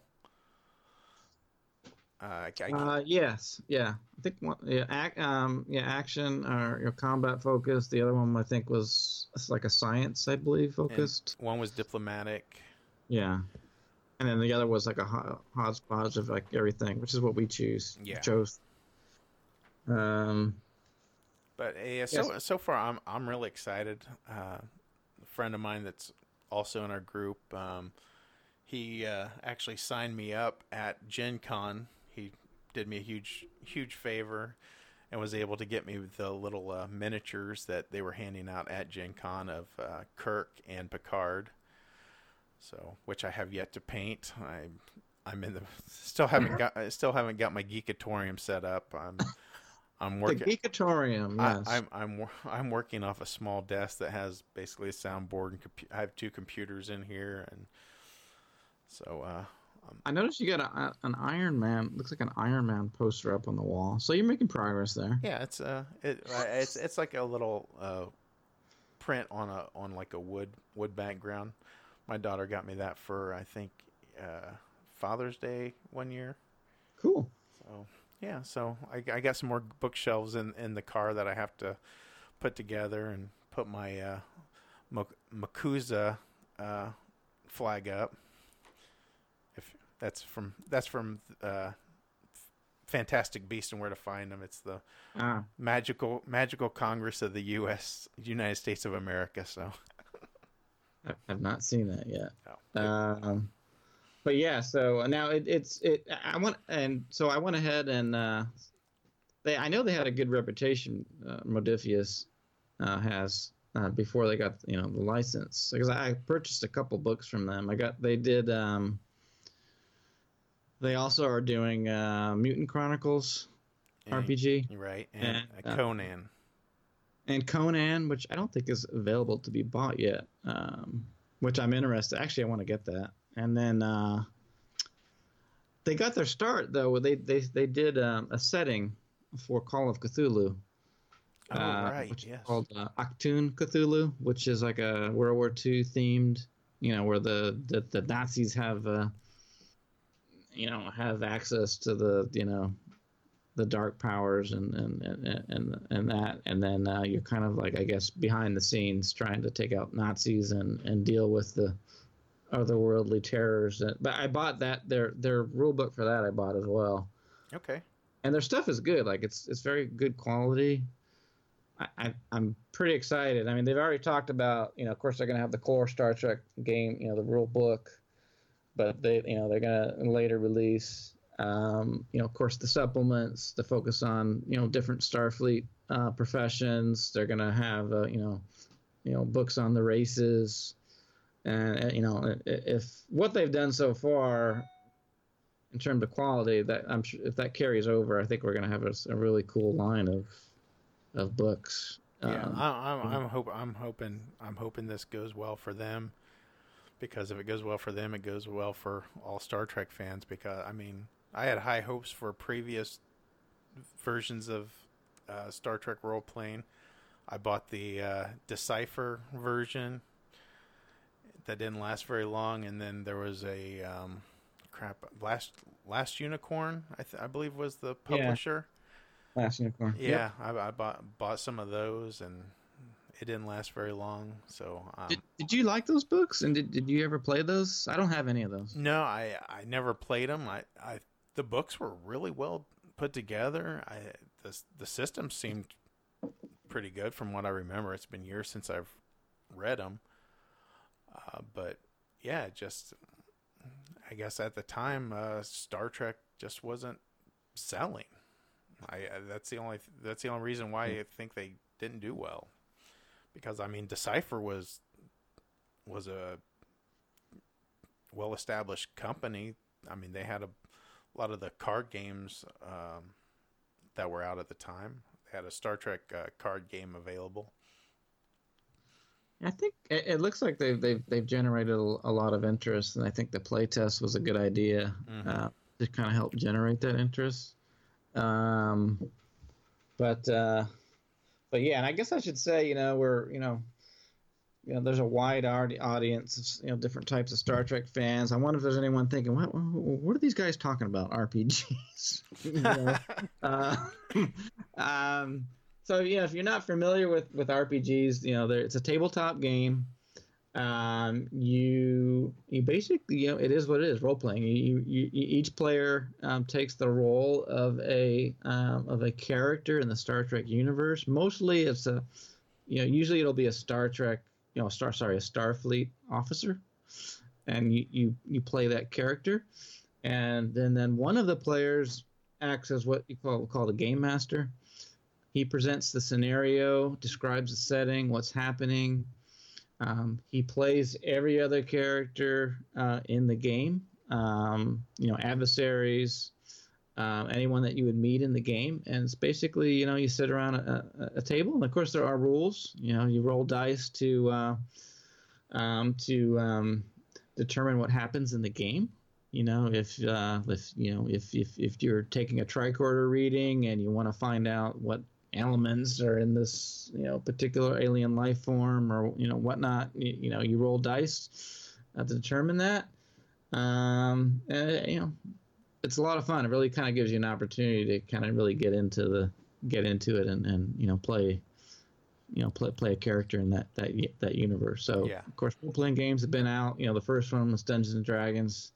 Yes, yeah, I think one, action or combat focused. The other one I think was like a science, I believe, focused. And one was diplomatic. Yeah. And then the other was like a hodgepodge of like everything, which is what we chose. But so far I'm really excited. A friend of mine that's also in our group, he actually signed me up at Gen Con. He did me a huge favor and was able to get me the little miniatures that they were handing out at Gen Con of Kirk and Picard. So, which I have yet to paint. I'm in the still haven't got my Geekatorium set up. I'm working the Geekatorium. Yes. I'm working off a small desk that has basically a soundboard and I have 2 computers in here, and so I noticed you got an Iron Man. Looks like an Iron Man poster up on the wall. So you're making progress there. Yeah, it's like a little print on like a wood background. My daughter got me that for, I think, Father's Day one year. Cool. So, yeah, so I got some more bookshelves in the car that I have to put together and put my Makuza flag up. If that's from Fantastic Beasts and Where to Find Them. It's the magical Congress of the United States of America. So. I've not seen that yet. No. But yeah, so now I went ahead and I know they had a good reputation. Modiphius has before they got the license, because I purchased a couple books from them. They also are doing Mutant Chronicles RPG, right, and Conan. And Conan, which I don't think is available to be bought yet, which I'm interested. Actually, I want to get that. And then they got their start though. They did a setting for Call of Cthulhu. Right, which yes. is called Achtung Cthulhu, which is like a World War II themed. Where the Nazis have have access to the dark powers and that, and then you're kind of like, I guess, behind the scenes trying to take out Nazis and deal with the otherworldly terrors. But I bought that their rule book for that I bought as well. Okay. And their stuff is good. Like it's very good quality. I'm pretty excited. I mean, they've already talked about, of course they're going to have the core Star Trek game, the rule book, but they're going to later release. Of course, the supplements, the focus on, different Starfleet professions. They're going to have, books on the races. And, if what they've done so far in terms of quality, that I'm sure if that carries over, I think we're going to have a really cool line of books. Yeah, I'm hoping this goes well for them, because if it goes well for them, it goes well for all Star Trek fans. Because I had high hopes for previous versions of Star Trek role-playing. I bought the Decipher version. That didn't last very long, and then there was a Last Unicorn, I believe was the publisher. Last Unicorn. Yeah, yep. I bought some of those, and it didn't last very long. So did you like those books? And did you ever play those? I don't have any of those. No, I never played them. The books were really well put together. The system seemed pretty good from what I remember. It's been years since I've read them. But yeah, just I guess at the time, Star Trek just wasn't selling. That's the only reason why I think they didn't do well. Because I mean, Decipher was a well-established company. I mean, they had a lot of the card games that were out at the time. They had a Star Trek card game available. I think it looks like they've generated a lot of interest, and I think the playtest was a good idea to kind of help generate that interest. But yeah, and I guess I should say, there's a wide audience of different types of Star Trek fans. I wonder if there's anyone thinking, what are these guys talking about? RPGs. So if you're not familiar with RPGs, it's a tabletop game. You basically, it is what it is, role playing. You each player takes the role of a character in the Star Trek universe. Mostly, it's usually it'll be a Star Trek, a Starfleet officer, and you play that character, and then one of the players acts as what you call the game master. He presents the scenario, describes the setting, what's happening. He plays every other character in the game, adversaries, anyone that you would meet in the game. And it's basically, you sit around a table, and of course there are rules. You roll dice to determine what happens in the game. If you're taking a tricorder reading and you want to find out what elements are in this particular alien life form or whatnot, you roll dice to determine that. It's a lot of fun. It really kind of gives you an opportunity to kind of really get into it and play a character in that universe. So yeah. Of course, role-playing games have been out. The first one was Dungeons and Dragons,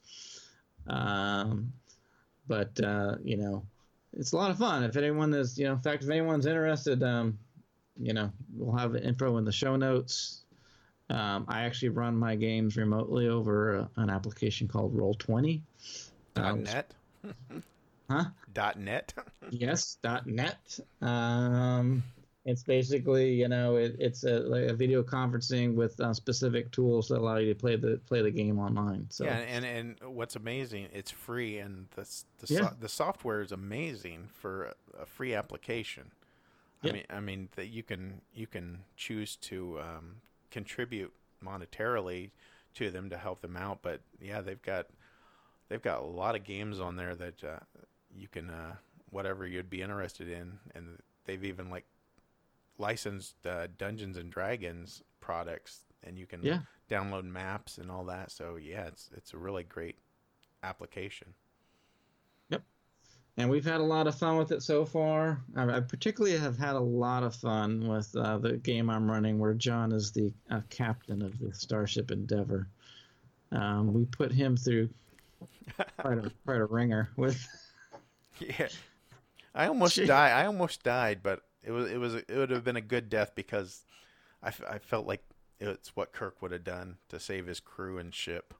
but it's a lot of fun. If anyone is, in fact, if anyone's interested, we'll have info in the show notes. I actually run my games remotely over an application called Roll20. .net? Huh? .net? Yes, .net. It's basically, it's a video conferencing with specific tools that allow you to play the game online. So yeah, and what's amazing, it's free, and the software is amazing for a free application. Yep. I mean that you can choose to contribute monetarily to them to help them out, but yeah, they've got a lot of games on there that you can whatever you'd be interested in, and they've even licensed Dungeons and Dragons products, and you can download maps and all that. So yeah, it's a really great application. Yep, and we've had a lot of fun with it so far. I particularly have had a lot of fun with the game I'm running, where John is the captain of the Starship Endeavor. We put him through quite a ringer with. Yeah, I almost died, but it would have been a good death because I felt like it's what Kirk would have done to save his crew and ship.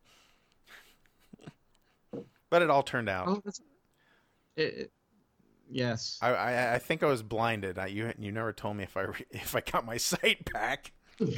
But it all turned out. Yes. I think I was blinded. You never told me if I got my sight back.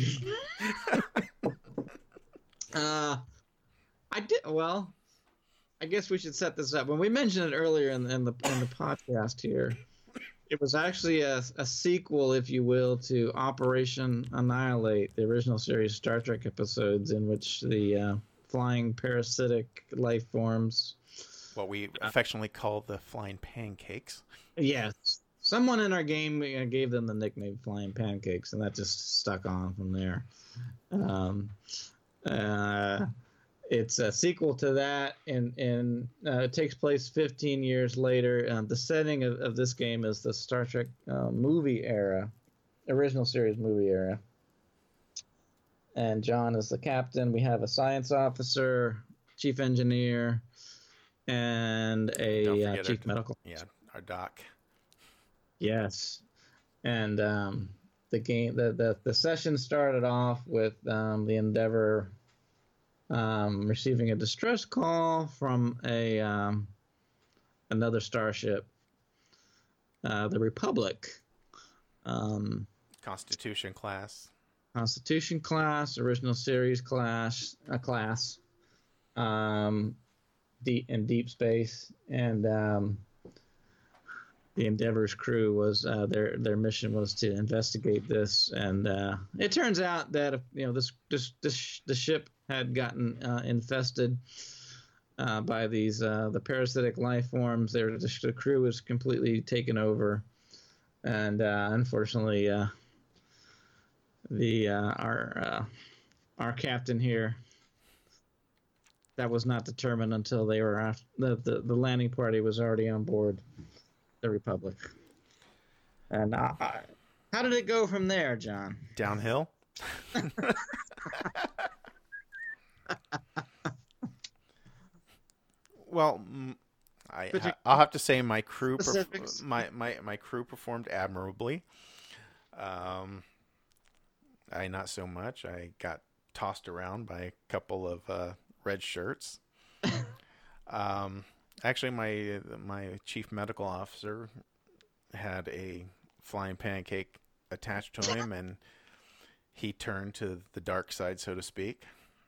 I did. Well, I guess we should set this up. When we mentioned it earlier in the podcast here, it was actually a sequel, if you will, to Operation Annihilate, the original series Star Trek episodes in which the flying parasitic life forms, what we affectionately call the flying pancakes. Yes. Someone in our game gave them the nickname Flying Pancakes, and that just stuck on from there. It's a sequel to that, and it takes place 15 years later. The setting of this game is the Star Trek movie era, original series movie era. And John is the captain. We have a science officer, chief engineer, and a chief medical. Yeah, our doc. Yes, and the game, the session started off with the Endeavor receiving a distress call from another starship, the Republic. Constitution class. Constitution class, original series class, deep space, and the Endeavor's crew was their mission was to investigate this, and it turns out that the ship had gotten infested by these the parasitic life forms. The crew was completely taken over, and unfortunately, our captain here, that was not determined until they were the landing party was already on board the Republic. And how did it go from there, John? Downhill. Well, I'll have to say my crew my crew performed admirably. I not so much. I got tossed around by a couple of red shirts. Actually, my chief medical officer had a flying pancake attached to him, and he turned to the dark side, so to speak.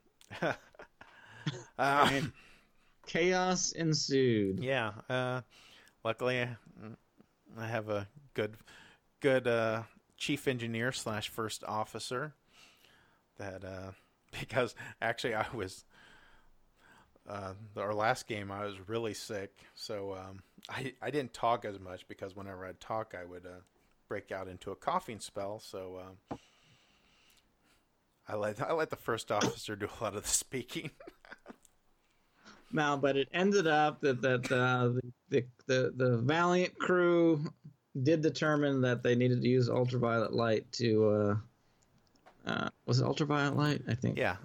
Chaos ensued. Yeah. Luckily, I have a good chief engineer / first officer that because actually I was our last game I was really sick, so I didn't talk as much because whenever I'd talk I would break out into a coughing spell, so I let the first officer do a lot of the speaking. Now, but it ended up that the Valiant crew did determine that they needed to use ultraviolet light to was it ultraviolet light? I think. Yeah.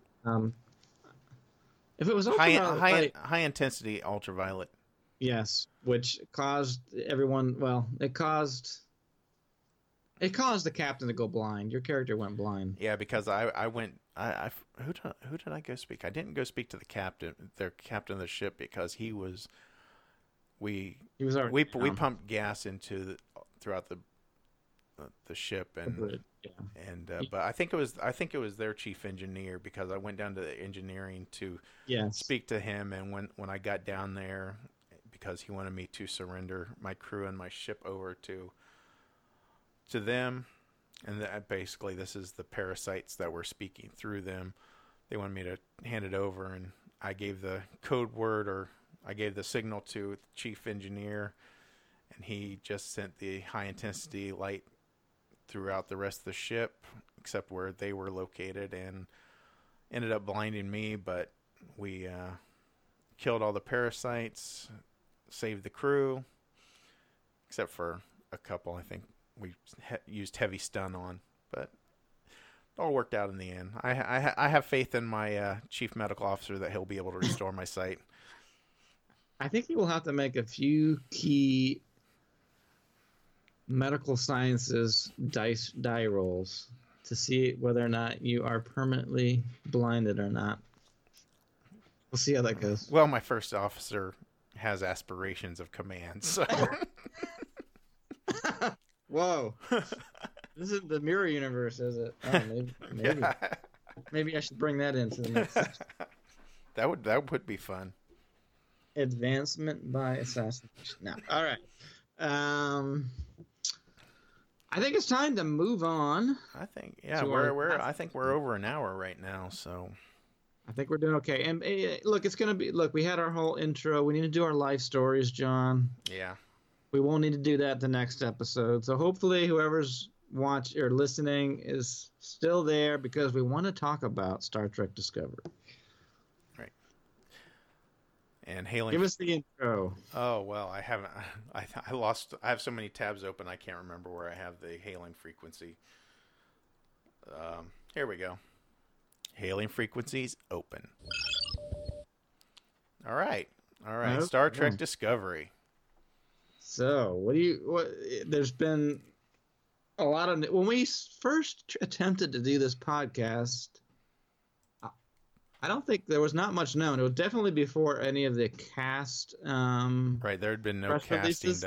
If it was ultraviolet light, high intensity ultraviolet. Yes, which caused everyone. Well, it caused the captain to go blind. Your character went blind. Yeah, because I went. Who did I go speak? I didn't go speak to the captain of the ship, because he was. We pumped gas throughout the ship, and but I think it was their chief engineer, because I went down to the engineering to speak to him, and when I got down there, because he wanted me to surrender my crew and my ship over to them, and basically this is the parasites that were speaking through them. They wanted me to hand it over, and I gave the code word, or I gave the signal to the chief engineer, and he just sent the high intensity light throughout the rest of the ship, except where they were located, and ended up blinding me. But we killed all the parasites, saved the crew, except for a couple I think we used heavy stun on, but it all worked out in the end. I have faith in my chief medical officer that he'll be able to restore my sight. I think you will have to make a few key medical sciences die rolls to see whether or not you are permanently blinded or not. We'll see how that goes. Well, my first officer has aspirations of command, so... Whoa. This is the mirror universe, is it? Oh, maybe. Yeah. Maybe I should bring that into the next section. That would be fun. Advancement by assassination. No. All right. I think it's time to move on. I think I think we're over an hour right now, so I think we're doing okay. And look, we had our whole intro. We need to do our life stories, John. Yeah. We won't need to do that the next episode. So hopefully whoever's watching or listening is still there, because we want to talk about Star Trek Discovery. And hailing. Give us the intro. Oh well, I haven't. I lost. I have so many tabs open. I can't remember where I have the hailing frequency. Here we go. Hailing frequencies open. All right. Okay. Star Trek Discovery. So, there's been a lot of, when we first attempted to do this podcast, I don't think there was not much known. It was definitely before any of the cast. Right, there had been no casting releases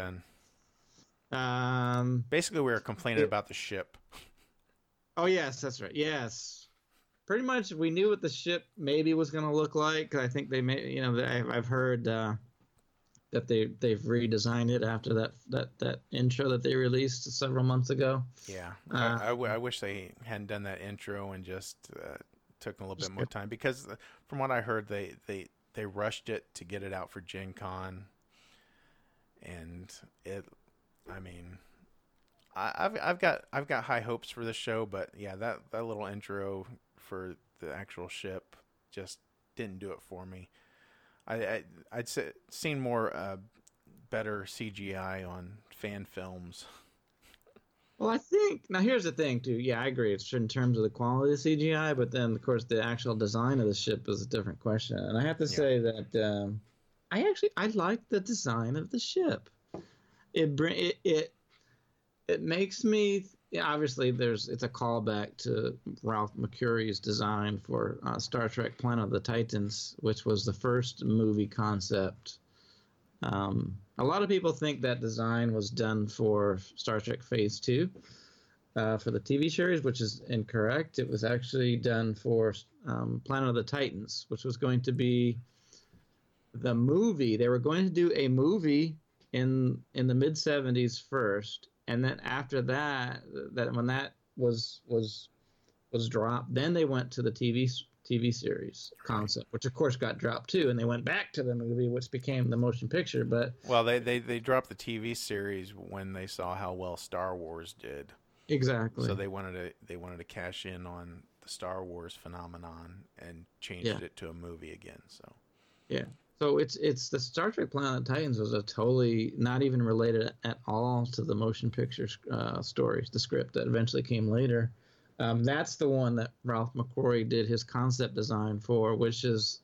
done. Basically, we were complaining about the ship. Oh yes, that's right. Yes, pretty much we knew what the ship maybe was going to look like. I think they may, I've heard that they've redesigned it after that intro that they released several months ago. Yeah, I wish they hadn't done that intro and just took a little bit more time, because from what I heard, they rushed it to get it out for Gen Con, and I've got high hopes for the show, but yeah, that little intro for the actual ship just didn't do it for me. I'd seen more better CGI on fan films. Well, I think, now here's the thing too. Yeah, I agree. It's in terms of the quality of CGI, but then of course the actual design of the ship is a different question. And I have to say that I like the design of the ship. It makes me, obviously it's a callback to Ralph McQuarrie's design for Star Trek Planet of the Titans, which was the first movie concept. A lot of people think that design was done for Star Trek Phase 2 for the TV series, which is incorrect. It was actually done for Planet of the Titans, which was going to be the movie. They were going to do a movie in the mid-70s first, and then after that when that was dropped, then they went to the TV series concept, which of course got dropped too, and they went back to the movie, which became the motion picture. But well, they dropped the TV series when they saw how well Star Wars did. Exactly. So they wanted to cash in on the Star Wars phenomenon and changed it to a movie again. So yeah. So it's the Star Trek Planet of the Titans was a totally not even related at all to the motion picture stories, the script that eventually came later. That's the one that Ralph McQuarrie did his concept design for, which is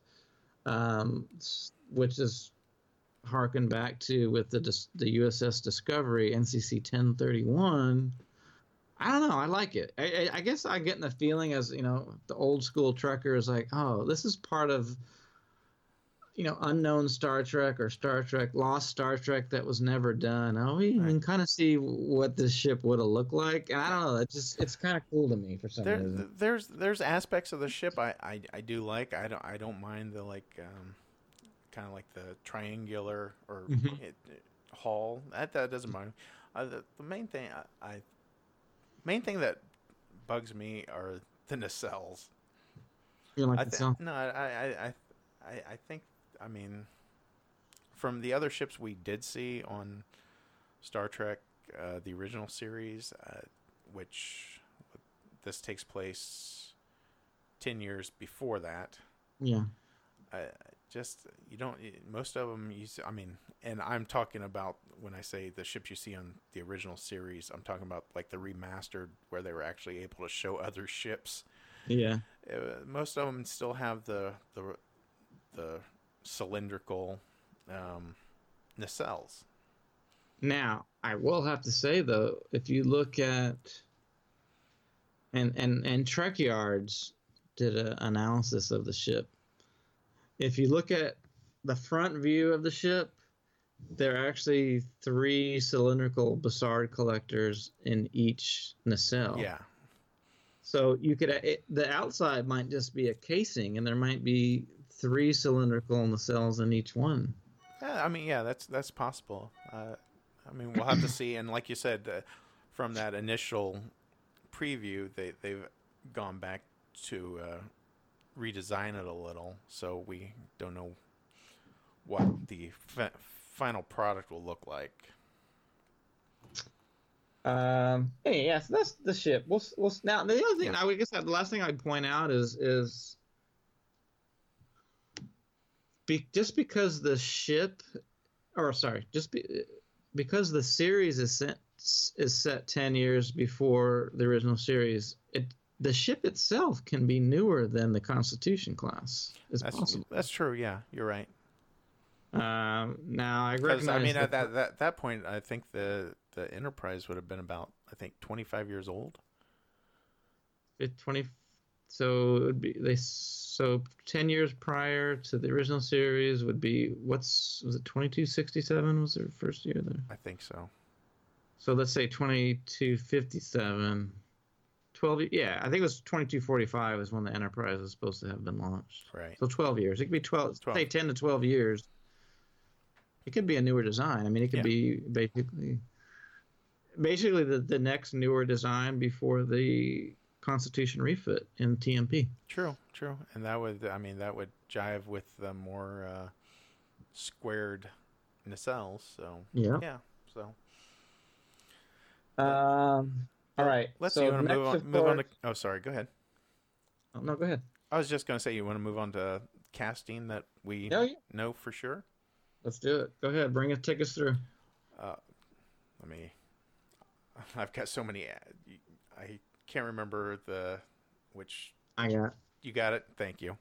harkened back to with the USS Discovery, NCC 1031. I don't know. I like it. I guess I get the feeling, as the old school Trekker is like, oh, this is part of unknown Star Trek or Star Trek, lost Star Trek that was never done. We can kind of see what this ship would have looked like, and I don't know. It's kind of cool to me for some reason. There's aspects of the ship I do like. I don't mind the kind of like the triangular or hull. That doesn't mind. The main thing that bugs me are the nacelles. You like nacelle? No, I think. I mean, from the other ships we did see on Star Trek, the original series, which this takes place 10 years before that. Yeah. Most of them, and I'm talking about, when I say the ships you see on the original series, I'm talking about like the remastered where they were actually able to show other ships. Yeah. Most of them still have the cylindrical nacelles. Now, I will have to say though, if you look at and Trek Yards did an analysis of the ship. If you look at the front view of the ship, there are actually 3 cylindrical Bussard collectors in each nacelle. Yeah. So you could the outside might just be a casing, and there might be 3 cylindrical nacelles in each one. Yeah, that's possible. We'll have to see. And like you said, from that initial preview, they've gone back to redesign it a little, so we don't know what the final product will look like. So that's the ship. We'll now the other thing. I guess the last thing I'd point out is just because the ship, or sorry, because the series is set 10 years before the original series, the ship itself can be newer than the Constitution class. It's possible. That's true. Yeah, you're right. Now I recognize. At that point, I think the Enterprise would have been about 25 years old. 20. So it would be 10 years prior to the original series would be was it 2267 was their first year there? I think so. So let's say 2257. 12, yeah, I think it was 2245 is when the Enterprise was supposed to have been launched. Right. So 12 years. It could be 12. Say 10 to 12 years. It could be a newer design. I mean, it could be basically the next newer design before the Constitution refit in TMP. True. And that would jive with the more squared nacelles. So yeah. So. All right. Let's see. You want to move on to? Oh, sorry. Go ahead. Oh, no, go ahead. I was just going to say, you want to move on to casting that we know for sure. Let's do it. Go ahead. Take us through. I've got so many. I can't remember which. I got. You got it. Thank you.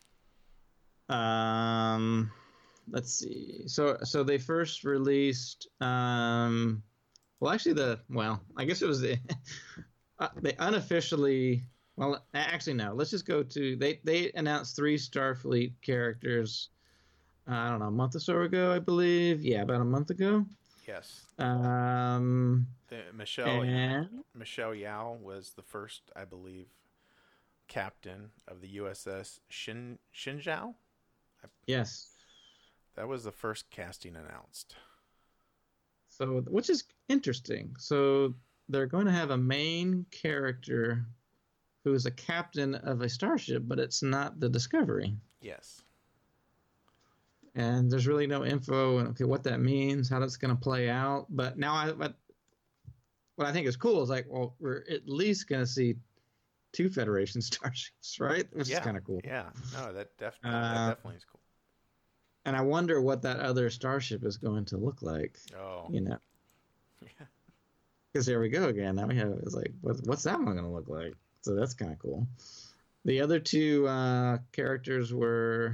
Let's see. So they first released. Well, actually, I guess it was they unofficially. Well, actually, no. Let's just go to they announced 3 Starfleet characters. I don't know, a month or so ago, I believe. Yeah, about a month ago. Yes. Michelle Yao was the first, I believe, captain of the USS Xinjiao. Yes. That was the first casting announced. So, which is interesting. So they're going to have a main character who is a captain of a starship, but it's not the Discovery. Yes. And there's really no info on what that means, how that's going to play out. But now, what I think is cool is we're at least going to see 2 Federation starships, right? Which is kind of cool. Yeah, no, that definitely is cool. And I wonder what that other starship is going to look like. Oh, Yeah. Because there we go again. Now we have what's that one going to look like? So that's kind of cool. The other 2 characters were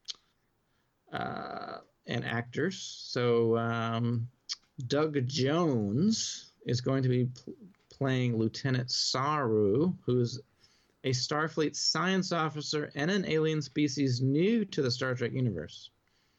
and actors. So Doug Jones is going to be playing Lieutenant Saru, who's a Starfleet science officer and an alien species new to the Star Trek universe.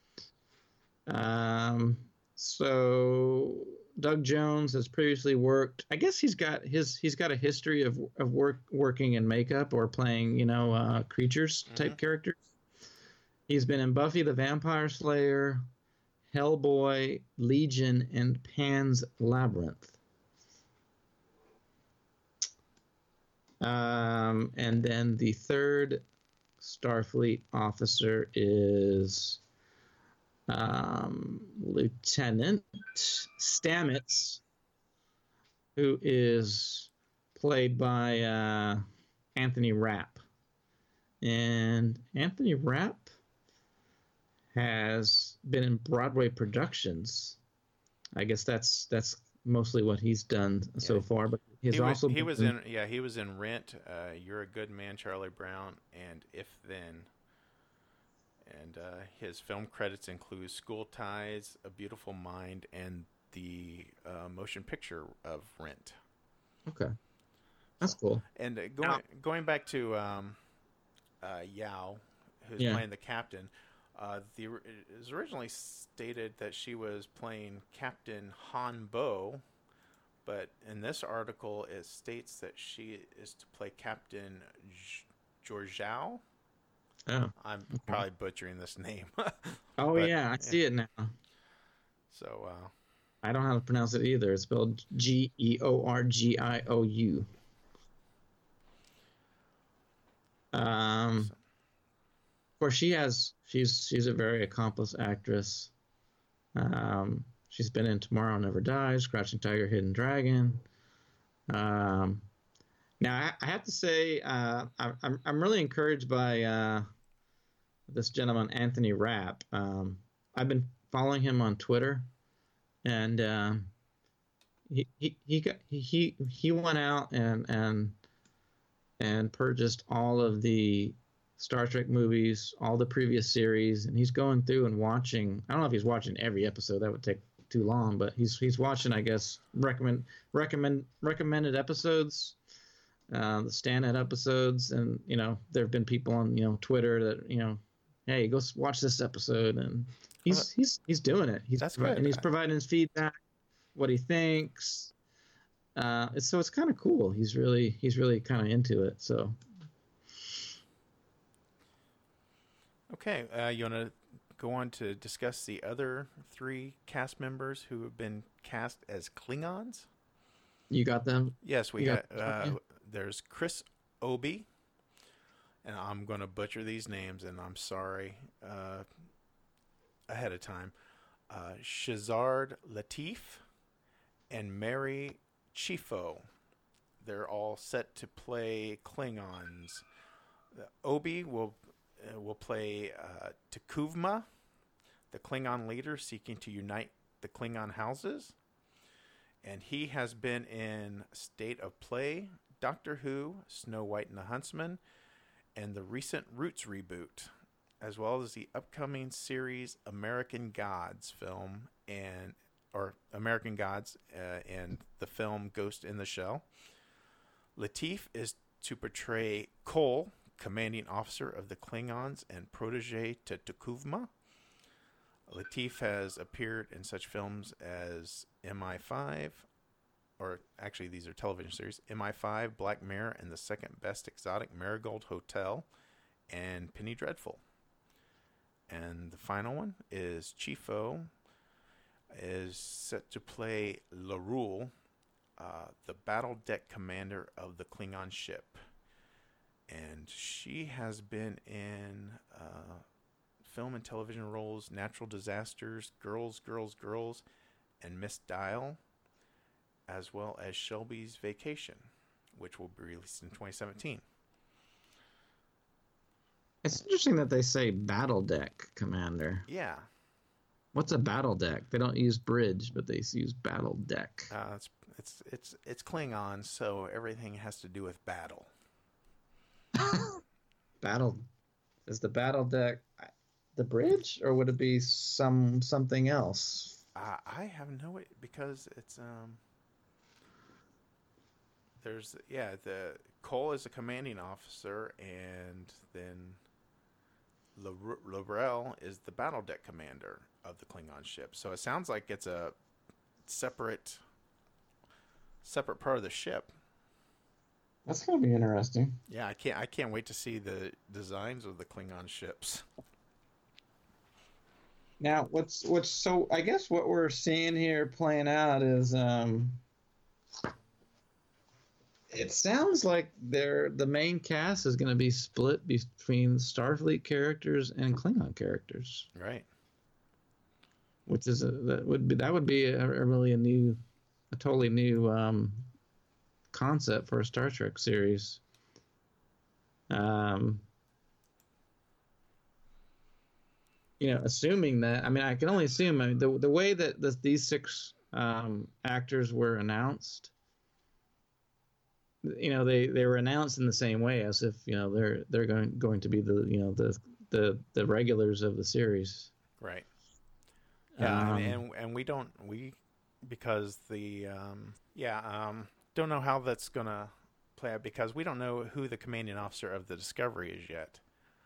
So Doug Jones has previously worked. I guess he's got a history of working in makeup or playing creatures type characters. He's been in Buffy the Vampire Slayer, Hellboy, Legion, and Pan's Labyrinth. And then the third Starfleet officer is Lieutenant Stamets, who is played by Anthony Rapp. And Anthony Rapp has been in Broadway productions. I guess that's mostly what he's done so far. But he was in Rent, You're a Good Man, Charlie Brown, and If Then. And his film credits include School Ties, A Beautiful Mind, and the motion picture of Rent. Okay, that's cool. And going back to Yao, who's playing the captain. It was originally stated that she was playing Captain Han Bo, but in this article it states that she is to play Captain Georgiou. Oh, I'm probably butchering this name. I see it now. So I don't know how to pronounce it either. It's spelled Georgiou. Of course, she's a very accomplished actress. She's been in Tomorrow Never Dies, Crouching Tiger, Hidden Dragon. Now I have to say I'm really encouraged by this gentleman Anthony Rapp. I've been following him on Twitter, and he went out and purchased all of the Star Trek movies, all the previous series, and he's going through and watching. I don't know if he's watching every episode; that would take too long. But he's watching, I guess, recommended episodes, the standard episodes, and there have been people on Twitter that hey, go watch this episode, and he's doing it. That's good, and he's providing his feedback, what he thinks. So it's kind of cool. He's really kind of into it. So. Okay, you want to go on to discuss the other 3 cast members who have been cast as Klingons? You got them? Yes, we got. There's Chris Obi, and I'm going to butcher these names, and I'm sorry ahead of time. Shazard Latif and Mary Chifo. They're all set to play Klingons. Obi will play T'Kuvma, the Klingon leader seeking to unite the Klingon houses. And he has been in State of Play, Doctor Who, Snow White and the Huntsman, and the recent Roots reboot, as well as the upcoming series American Gods film and the film Ghost in the Shell. Latif is to portray Kol, commanding officer of the Klingons and protege to T'Kuvma. Latif has appeared in such films as MI5, or actually these are television series, MI5, Black Mirror, and The Second Best Exotic, Marigold Hotel, and Penny Dreadful. And the final one is Chifo, is set to play Larul, the battle deck commander of the Klingon ship. And she has been in film and television roles, Natural Disasters, Girls, Girls, Girls, and Miss Dial, as well as Shelby's Vacation, which will be released in 2017. It's interesting that they say battle deck commander. Yeah. What's a battle deck? They don't use bridge, but they use battle deck. It's Klingon, so everything has to do with battle. Battle is the battle deck the bridge, or would it be something else? I have no idea, because it's there's the Cole is a commanding officer, and then Laurel is the battle deck commander of the Klingon ship. So it sounds like it's a separate part of the ship. That's gonna be interesting. Yeah, I can't wait to see the designs of the Klingon ships. Now, what's so? I guess what we're seeing here playing out is, it sounds like the main cast is going to be split between Starfleet characters and Klingon characters. Right. Which is that would be a totally new concept for a Star Trek series. Assuming that, I can only assume, the way that these 6 actors were announced, they were announced in the same way as if they're going to be the regulars of the series. Right. Yeah, and because don't know how that's gonna play out, because we don't know who the commanding officer of the Discovery is yet.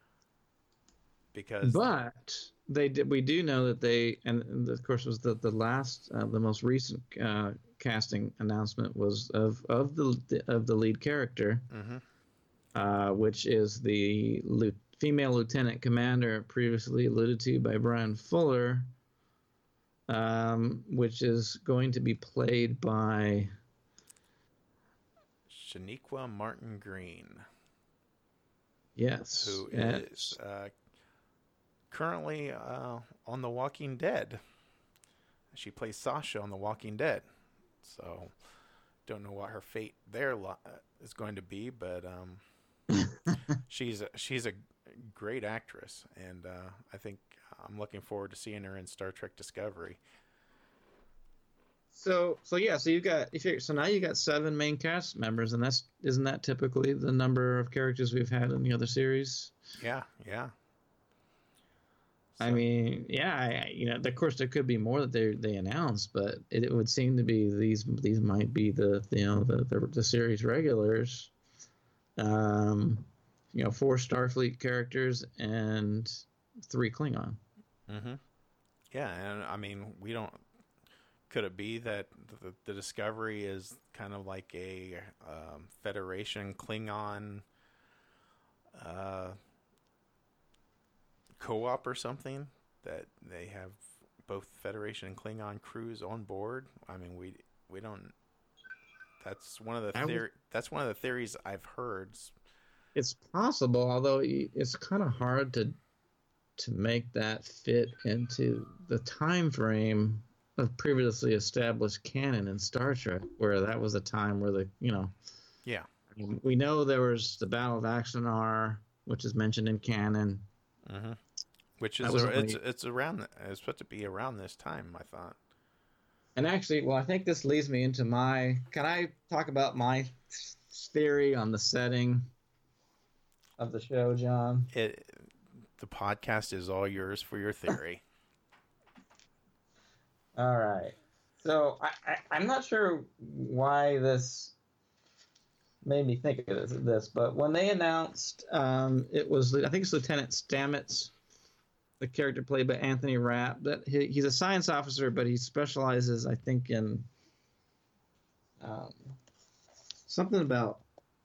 But we do know that they, and of course was the last, the most recent casting announcement was of the lead character, which is the female lieutenant commander previously alluded to by Brian Fuller, which is going to be played by Shaniqua Martin Green. Yes, who is currently on The Walking Dead. She plays Sasha on The Walking Dead. So, don't know what her fate there is going to be, but she's great actress, and I think I'm looking forward to seeing her in Star Trek Discovery. So now you got 7 main cast members, and isn't that typically the number of characters we've had in the other series? Yeah. So, I mean, yeah, of course there could be more that they announced, but it would seem to be these might be the series regulars. 4 Starfleet characters and 3 Klingon. Mm-hmm. Yeah, and I mean, we don't. Could it be that the Discovery is kind of like a Federation Klingon co-op or something, that they have both Federation and Klingon crews on board? I mean, we don't. That's one of the theories I've heard. It's possible, although it's kind of hard to make that fit into the time frame of previously established canon in Star Trek, where that was a time where yeah. I mean, we know there was the Battle of Axanar, which is mentioned in canon. Mm-hmm. Which is it's supposed to be around this time, I thought. And actually, I think this leads me into can I talk about my theory on the setting of the show, John? The podcast is all yours for your theory. All right. So I'm not sure why this made me think of this, but when they announced I think it's Lieutenant Stamets, the character played by Anthony Rapp, that he's a science officer, but he specializes, I think, in something about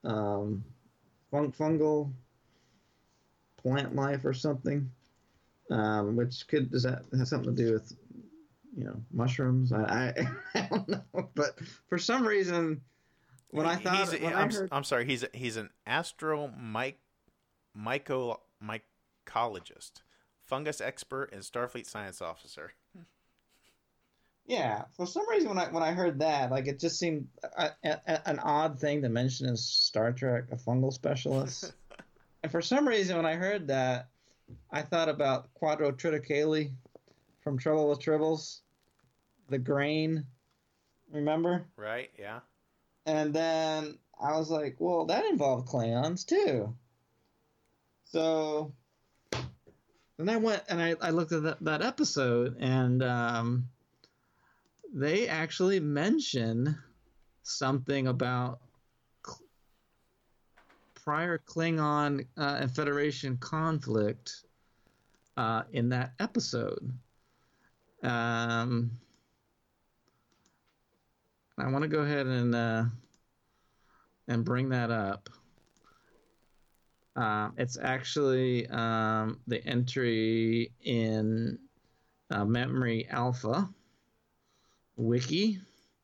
fungal plant life or something, does that have something to do with mushrooms? I don't know, but for some reason, I'm sorry, he's an mycologist, fungus expert, and Starfleet science officer. Yeah, for some reason when I heard that, it just seemed an odd thing to mention in Star Trek, a fungal specialist. And for some reason when I heard that, I thought about Quadro Triticale from Trouble with Tribbles, the grain, remember? Right, yeah. And then I was like, well, that involved Klingons too. So then I went and I looked at that episode, and they actually mention something about prior Klingon and Federation conflict in that episode. I want to go ahead and bring that up. It's actually the entry in Memory Alpha Wiki.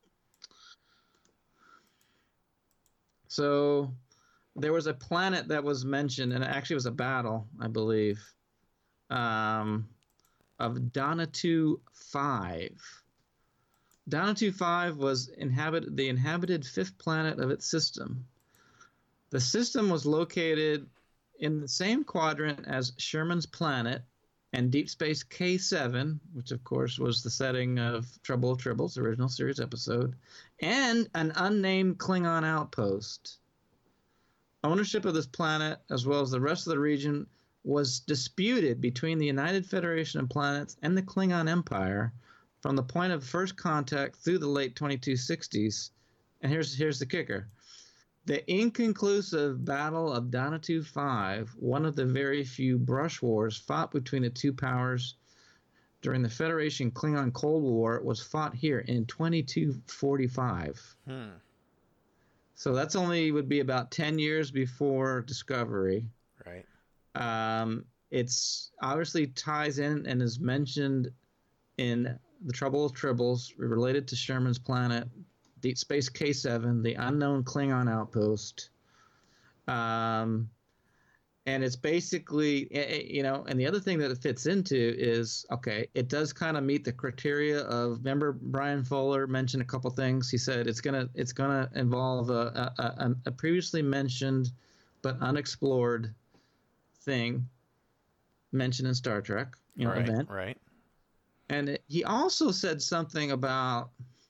So there was a planet that was mentioned, and it actually was a battle, I believe, of Donatu 5. Donatu 5 was the inhabited 5th planet of its system. The system was located in the same quadrant as Sherman's Planet and Deep Space K7, which of course was the setting of Trouble with Tribbles, original series episode, and an unnamed Klingon outpost. Ownership of this planet, as well as the rest of the region, was disputed between the United Federation of Planets and the Klingon Empire from the point of first contact through the late 2260s. And here's the kicker. The inconclusive Battle of Donatu 5, one of the very few brush wars fought between the two powers during the Federation Klingon Cold War, was fought here in 2245. So that's would be about 10 years before Discovery. Right. It's obviously ties in and is mentioned in the Trouble with Tribbles related to Sherman's Planet, Deep Space K7, the unknown Klingon outpost. And it's basically, and the other thing that it fits into is, okay, it does kind of meet the criteria of, remember Brian Fuller mentioned a couple things. He said it's gonna involve a previously mentioned but unexplored thing mentioned in Star Trek, right, event. right. And he also said something about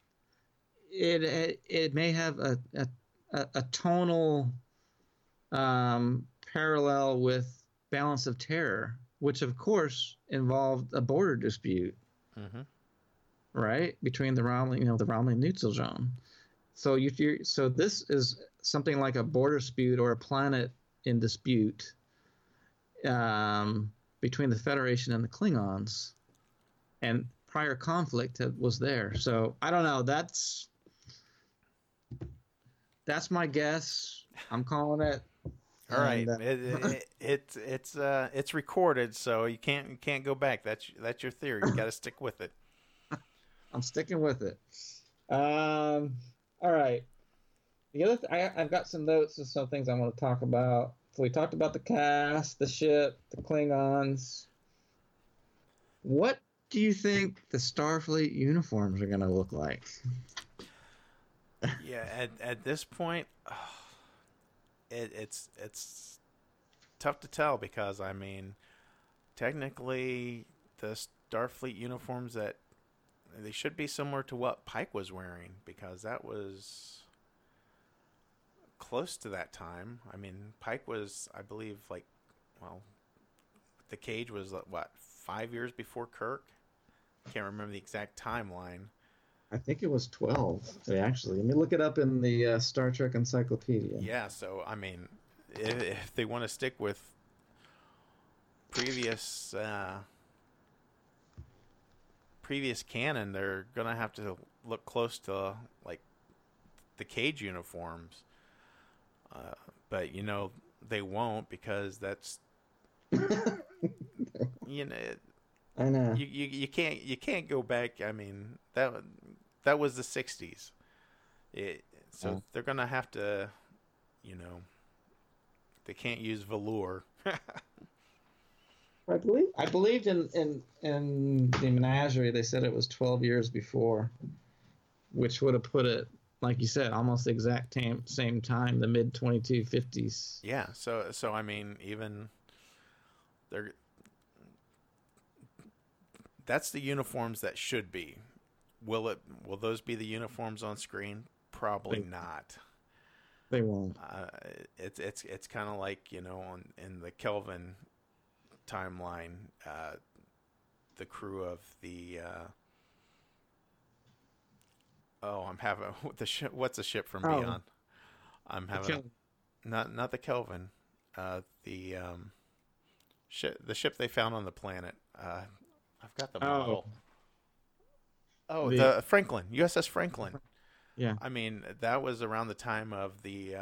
it may have a tonal parallel with Balance of Terror, which of course involved a border dispute, right, between the Romulan, the Romulan neutral zone. So so this is something like a border dispute or a planet in dispute between the Federation and the Klingons, and prior conflict was there. So I don't know. That's my guess. I'm calling it. All right, it's recorded, so you can't go back. That's your theory. You got to stick with it. I'm sticking with it. All right. The other I've got some notes of some things I want to talk about. So we talked about the cast, the ship, the Klingons. What do you think the Starfleet uniforms are going to look like? Yeah, at this point, it's tough to tell because I mean, technically, the Starfleet uniforms they should be similar to what Pike was wearing because that was close to that time. I mean, Pike was, I believe, the Cage was what, 5 years before Kirk? I can't remember the exact timeline. I think it was 12, actually. Let me look it up in the Star Trek Encyclopedia. Yeah, so, I mean, if they want to stick with previous canon, they're going to have to look close to, like, the Cage uniforms. But, they won't because that's... I know. You can't go back. I mean, that was the 60s. They're going to have to, they can't use velour. I believed in the Menagerie. They said it was 12 years before, which would have put it, like you said, almost the exact same time, the mid 2250s. Yeah. So I mean, even that's the uniforms that should be. Will those be the uniforms on screen? Probably not. They won't. It's kind of like, in the Kelvin timeline, the crew of the I'm having the ship. What's the ship from Beyond? I'm having not the Kelvin, the ship they found on the planet. I've got the model. The Franklin, USS Franklin. Yeah. I mean, that was around the time of the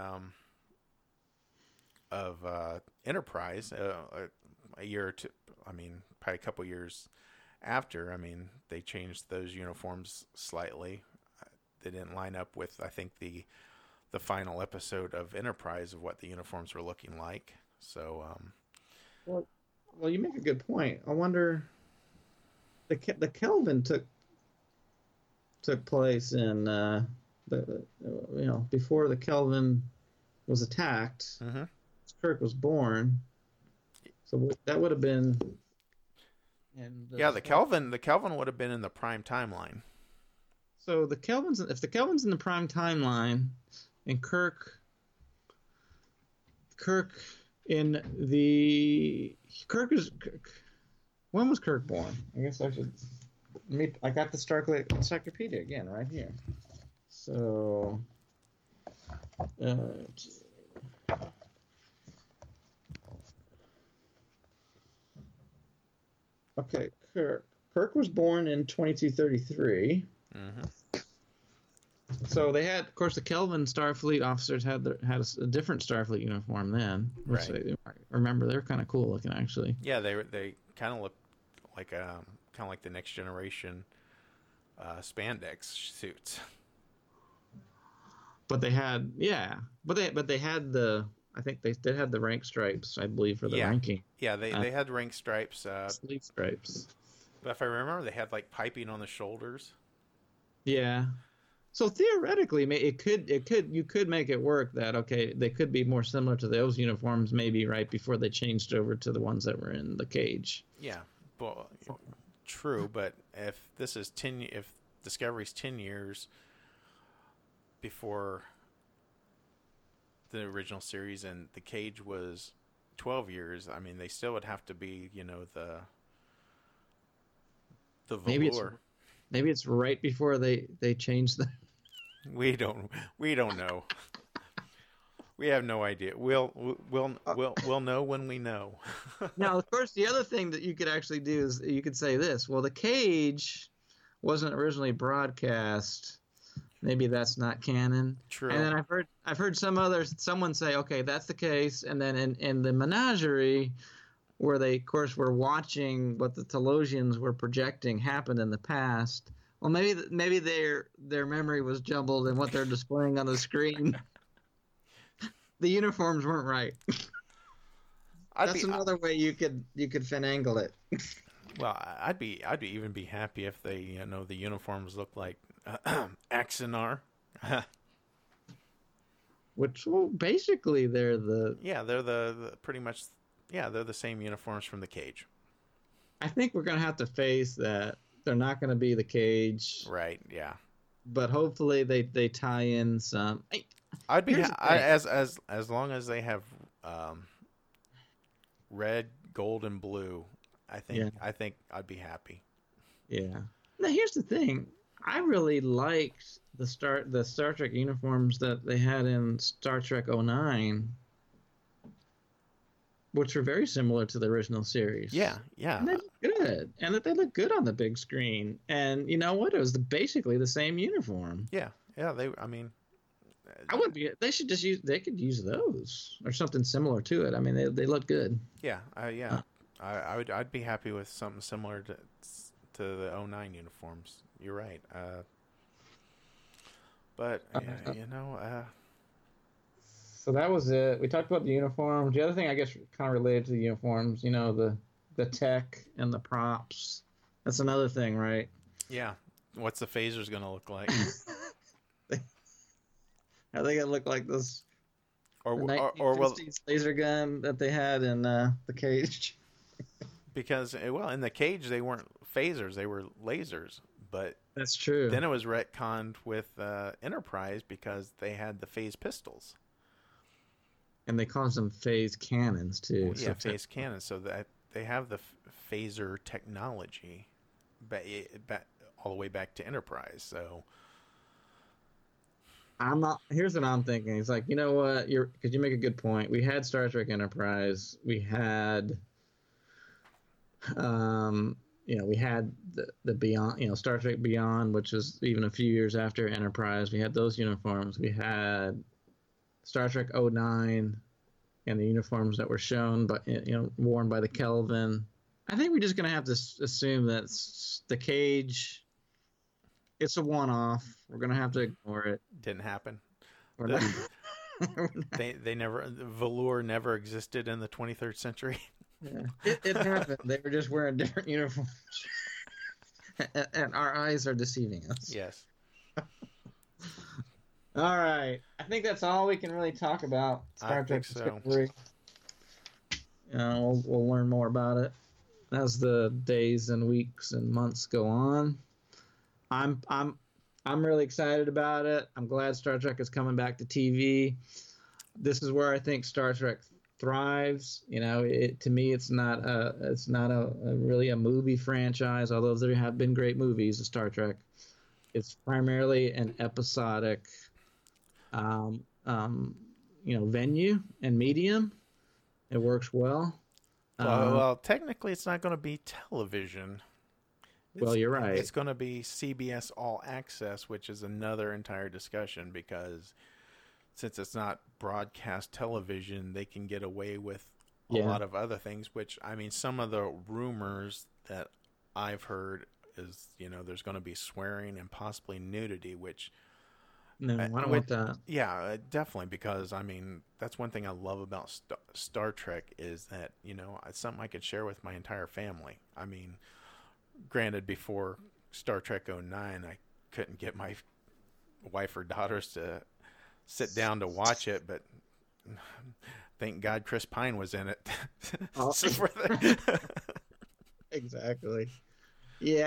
Enterprise, a year or two. I mean, probably a couple years after. I mean, they changed those uniforms slightly. They didn't line up with, I think, the final episode of Enterprise of what the uniforms were looking like. So, well, you make a good point. I wonder. The Kelvin took place in before the Kelvin was attacked. Mm-hmm. Kirk was born, so that would have been. The Kelvin would have been in the prime timeline. So if the Kelvin's in the prime timeline, and Kirk is. When was Kirk born? I guess I should. I got the Starfleet Encyclopedia again right here. So, okay, Kirk was born in 2233. Mm-hmm. So they had, of course, the Kelvin Starfleet officers had a different Starfleet uniform then. Right. Remember, they're kind of cool looking, actually. Yeah, they kind of look like the Next Generation spandex suits. But they had I think they did have the rank stripes, I believe, for the ranking. Yeah, they had rank stripes. Sleeve stripes. But if I remember, they had like piping on the shoulders. Yeah. So theoretically, you could make it work that okay, they could be more similar to those uniforms maybe right before they changed over to the ones that were in the cage. Yeah, well, true, but if this is if Discovery's 10 years before the original series and the cage was 12 years, I mean, they still would have to be, the velour. Maybe it's right before they changed the. We don't know. We have no idea. We'll know when we know. Now, of course, the other thing that you could actually do is you could say this. Well, the cage wasn't originally broadcast. Maybe that's not canon. True. And then I've heard someone say, okay, that's the case. And then in the menagerie, where they, of course, were watching what the Telosians were projecting happened in the past. Well, maybe their memory was jumbled and what they're displaying on the screen. The uniforms weren't right. That's another way you could finagle it. Well, I'd even be happy if they, the uniforms look like Axanar. Which, well, basically they're the pretty much, they're the same uniforms from the cage. I think we're gonna have to face that they're not gonna be the cage, right? Yeah, but hopefully they tie in some. I'd be as long as they have red, gold, and blue. I think I'd be happy. Yeah. Now here's the thing. I really liked the Star Trek uniforms that they had in Star Trek 09, which were very similar to the original series. Yeah. And they look good. And that they look good on the big screen. And you know what? It was basically the same uniform. Yeah. I wouldn't be. They should just use. They could use those or something similar to it. I mean, they look good. Yeah. I'd be happy with something similar to the 09 uniforms. You're right. So that was it. We talked about the uniforms. The other thing, I guess, kind of related to the uniforms, the tech and the props. That's another thing, right? Yeah. What's the phasers going to look like? Are they going to look like this? Or laser gun that they had in the cage? Because, in the cage, they weren't phasers. They were lasers. But that's true. Then it was retconned with Enterprise because they had the phase pistols. And they call them phase cannons, too. Yeah, phase cannons. So that they have the phaser technology all the way back to Enterprise. So here's what I'm thinking. It's like, you know what? Because you make a good point. We had Star Trek Enterprise. We had... we had the Beyond, Star Trek Beyond, which was even a few years after Enterprise. We had those uniforms. We had Star Trek 09 and the uniforms that were shown, but worn by the Kelvin. I think we're just going to have to assume that the cage. It's a one-off. We're going to have to ignore it. Didn't happen. They never. Velour never existed in the 23rd century. Yeah. It happened. They were just wearing different uniforms. And our eyes are deceiving us. Yes. All right. I think that's all we can really talk about Star Trek Discovery. We'll learn more about it as the days and weeks and months go on. I'm really excited about it. I'm glad Star Trek is coming back to TV. This is where I think Star Trek thrives. To me, it's not a really a movie franchise, although there have been great movies of Star Trek. It's primarily an episodic venue and medium. It works well. Well, technically it's not going to be television. You're right. It's going to be CBS All Access, which is another entire discussion because since it's not broadcast television, they can get away with a lot of other things, which, I mean, some of the rumors that I've heard is, there's going to be swearing and possibly nudity, which... No, I don't want that. Yeah, definitely, because, I mean, that's one thing I love about Star Trek is that, it's something I could share with my entire family. I mean, granted, before Star Trek 09, I couldn't get my wife or daughters to sit down to watch it, but thank God Chris Pine was in it. Oh. Exactly. Yeah,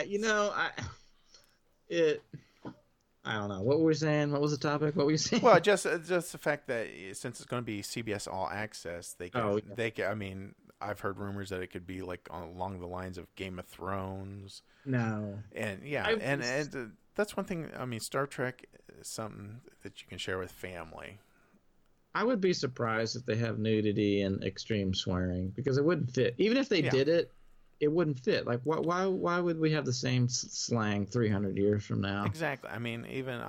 I don't know. What were we saying? What was the topic? What were you saying? Well, just the fact that since it's going to be CBS All Access, they can, Oh, yeah. they can, I mean, I've heard rumors that it could be like along the lines of Game of Thrones. No. And yeah, and that's one thing. I mean, Star Trek is something that you can share with family. I would be surprised if they have nudity and extreme swearing because it wouldn't fit. Even if they did it, it wouldn't fit. Like, why would we have the same slang 300 years from now? Exactly. I mean,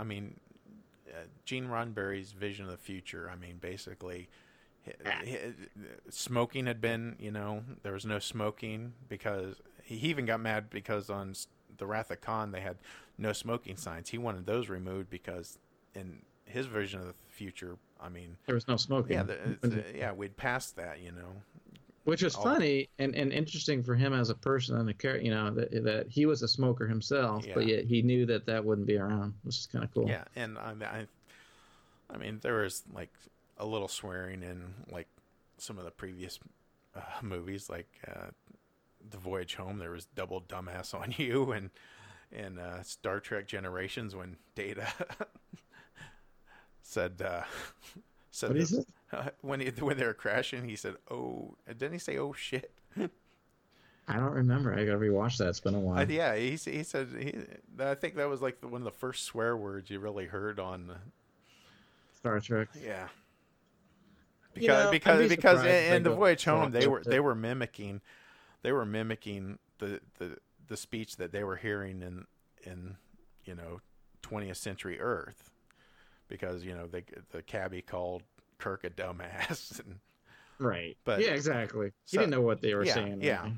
Gene Roddenberry's vision of the future. I mean, basically, smoking had been, there was no smoking because he even got mad because on the Wrath of Khan they had no smoking signs. He wanted those removed because in his vision of the future, I mean, there was no smoking. Yeah, we'd passed that, Which was funny and interesting for him as a person and a character, that he was a smoker himself, but yet he knew that wouldn't be around, which is kind of cool. Yeah, and I mean, there was like a little swearing in like some of the previous movies, like The Voyage Home. There was double dumbass on you, and Star Trek Generations when Data said. What did he say? When they were crashing, he said, "Oh," didn't he say, "Oh shit"? I don't remember. I gotta rewatch that. It's been a while. Yeah, he said. I think that was like one of the first swear words you really heard on Star Trek. Yeah, because in The Voyage Home they were mimicking the speech that they were hearing in 20th century Earth, because the cabbie called Kirk a dumbass. Right. But yeah, exactly. He didn't know what they were saying. Yeah.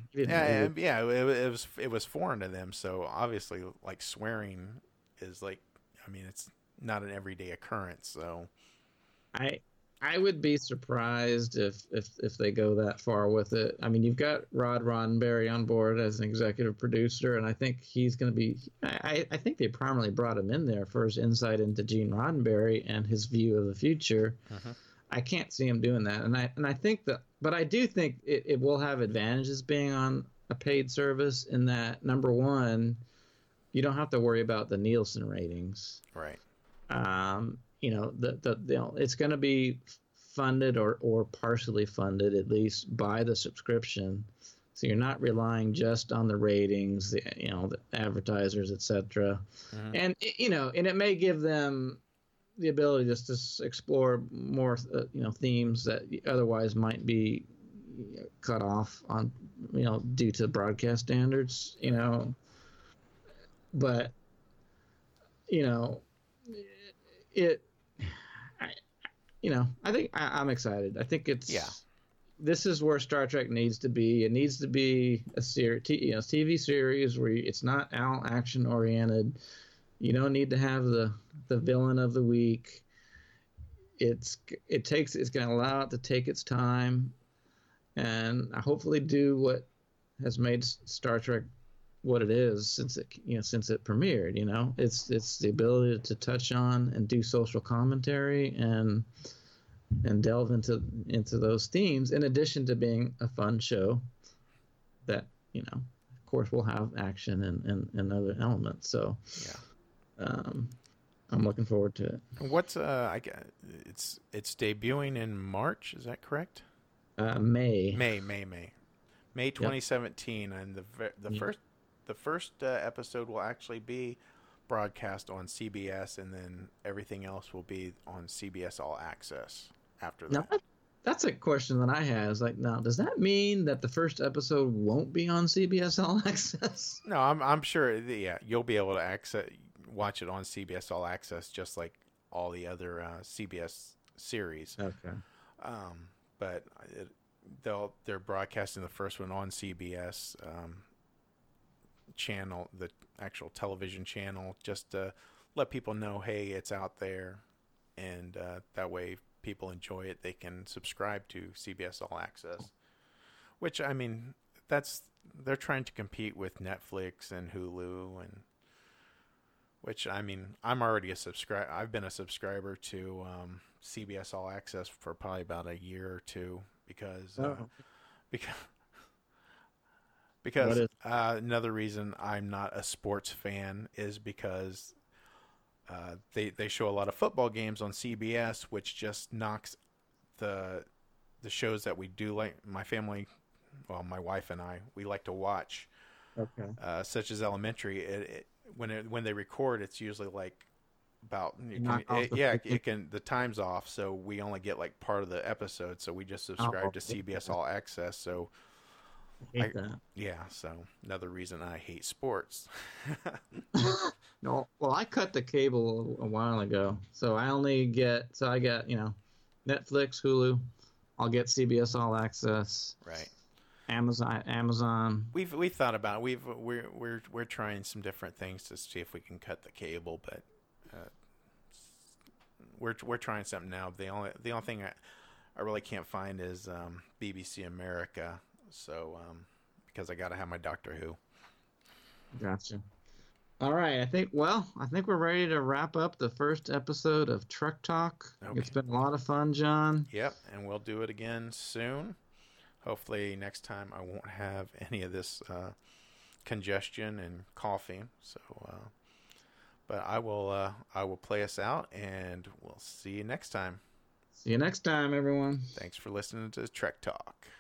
It was foreign to them. So obviously, like, swearing is like, I mean, it's not an everyday occurrence. So I would be surprised if they go that far with it. I mean, you've got Rod Roddenberry on board as an executive producer, and I think he's going to be. I think they primarily brought him in there for his insight into Gene Roddenberry and his view of the future. Uh-huh. I can't see him doing that, and I think that, but I do think it will have advantages being on a paid service in that, number one, you don't have to worry about the Nielsen ratings, right? It's going to be funded or partially funded at least by the subscription, so you're not relying just on the ratings, the advertisers, etc. Mm-hmm. And it may give them the ability just to explore more, themes that otherwise might be cut off on, due to broadcast standards, but, I think I'm excited. I think this is where Star Trek needs to be. It needs to be a TV series where it's not all action oriented. You don't need to have the villain of the week. It's going to allow it to take its time, and hopefully do what has made Star Trek what it is since it premiered. It's the ability to touch on and do social commentary and delve into those themes, in addition to being a fun show that of course will have action and other elements. So I'm looking forward to it. What's it's debuting in March, is that correct? May 2017, and the first episode will actually be broadcast on CBS, and then everything else will be on CBS All Access after that. Now, that's a question that I have. Is like, now, does that mean that the first episode won't be on CBS All Access? No, I'm sure. Yeah, you'll be able to watch it on CBS All Access, just like all the other CBS series. Okay. But they're broadcasting the first one on CBS channel, the actual television channel, just to let people know, hey, it's out there, and that way people enjoy it. They can subscribe to CBS All Access, which, I mean, they're trying to compete with Netflix and Hulu, and Which, I mean, I'm already a subscriber. I've been a subscriber to CBS All Access for probably about a year or two because because another reason I'm not a sports fan is because they show a lot of football games on CBS, which just knocks the shows that we do like. My family, well, my wife and I, we like to watch. Okay. Such as Elementary. When they record, it's usually like about the time's off, so we only get like part of the episde. So we just subscribe to CBS All Access. So I hate that. Yeah, so another reason I hate sports. No, well, I cut the cable a while ago, so I got Netflix, Hulu. I'll get CBS All Access. Right. Amazon. We've thought about it. We're trying some different things to see if we can cut the cable, but we're trying something now. The only thing I really can't find is BBC America. So because I got to have my Doctor Who. Gotcha. All right, I think we're ready to wrap up the first episode of Truck Talk. Okay. It's been a lot of fun, John. Yep, and we'll do it again soon. Hopefully next time I won't have any of this congestion and coughing. So, but I will play us out, and we'll see you next time. See you next time, everyone. Thanks for listening to Trek Talk.